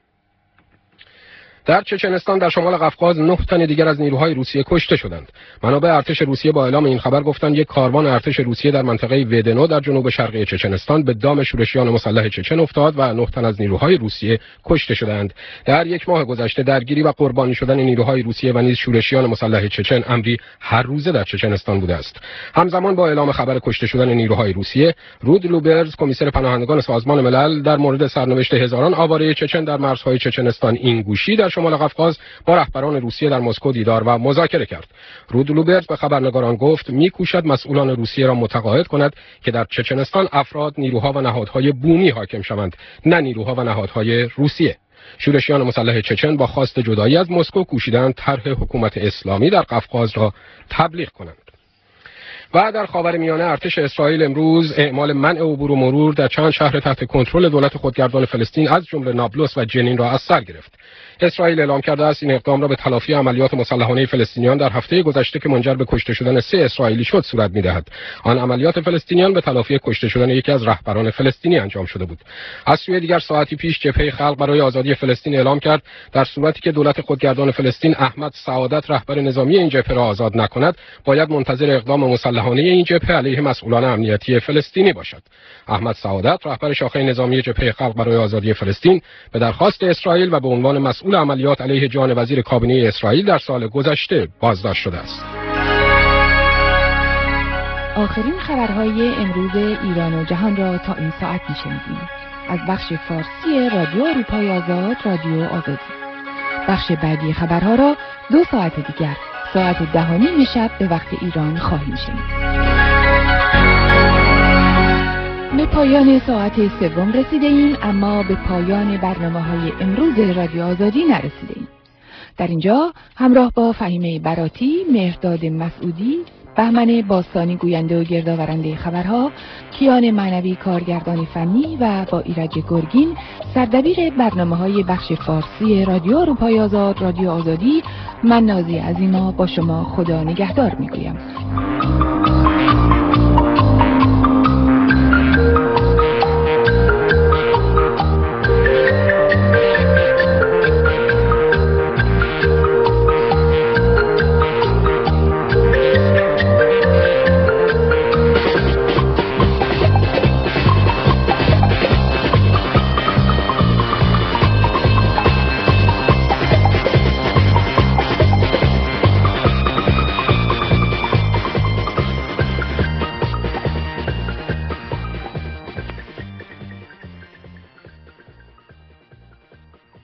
P: در چچنستان در شمال قفقاز 9 تن دیگر از نیروهای روسیه کشته شدند. منابع ارتش روسیه با اعلام این خبر گفتند یک کاروان ارتش روسیه در منطقه ودنو در جنوب شرقی چچنستان به دام شورشیان مسلح چچن افتاد و 9 تن از نیروهای روسیه کشته شدند. در 1 ماه گذشته درگیری و قربانی شدن نیروهای روسیه و نیز شورشیان مسلح چچن امری هر روزه در چچنستان بوده است. همزمان با اعلام خبر کشته شدن نیروهای روسیه، رود لوبرز کمیسر پناهندگان سازمان ملل در مورد سرنوشت هزاران آواره چچن در مرزهای چچنستان اینگوشی در شمال قفقاز با رهبران روسیه در مسکو دیدار و مذاکره کرد. رود لوبرز به خبرنگاران گفت می‌کوشد مسئولان روسیه را متقاعد کند که در چچنستان افراد، نیروها و نهادهای بومی حاکم شوند، نه نیروها و نهادهای روسیه. شورشیان مسلح چچن با خواست جدایی از مسکو کوشیدند طرح حکومت اسلامی در قفقاز را تبلیغ کنند. و در خاورمیانه ارتش اسرائیل امروز اعمال منع عبور و مرور در چند شهر تحت کنترل دولت خودگردان فلسطین از جمله نابلس و جنین را از سر گرفت. اسرائیل اعلام کرده است این اقدام را به تلافی عملیات مسلحانه فلسطینیان در هفته گذشته که منجر به کشته شدن 3 اسرائیلی شد صورت می‌دهد. آن عملیات فلسطینیان به تلافی کشته شدن یکی از رهبران فلسطینی انجام شده بود. از سوی دیگر ساعتی پیش جبهه خلق برای آزادی فلسطین اعلام کرد در صورتی که دولت خودگردان فلسطین احمد سعادت رهبر نظامی این جبهه را آزاد نکند، باید منتظر اقدام مسلحانه این جبهه علیه مسئولان امنیتی فلسطینی باشد. احمد سعادت رهبر شاخه نظامی جبهه خلق برای آزادی فلسطین به درخواست اسرائیل و به عنوان مسئول عملیات علیه جان وزیر کابینه اسرائیل در سال گذشته بازداشت شده است.
C: آخرین خبرهای امروز ایران و جهان را تا این ساعت می‌شنیدیم از بخش فارسی رادیو اروپای آزاد، رادیو آزادی. بخش بعدی خبرها را 2 ساعت دیگر ساعت 10:30 شب به وقت ایران خواهیم شنید. به پایان ساعت 3 رسیده ایم، اما به پایان برنامه‌های امروز رادیو آزادی نرسیده ایم. در اینجا همراه با فهیمه براتی، مهرداد مسعودی، بهمن باستانی گوینده و گردآورنده خبرها، کیان معنوی کارگردان فنی و با ایرج گرگین سردبیر برنامه‌های بخش فارسی رادیو اروپای آزاد، رادیو آزادی، من نازی عظیما با شما خدا نگهدار می‌گویم.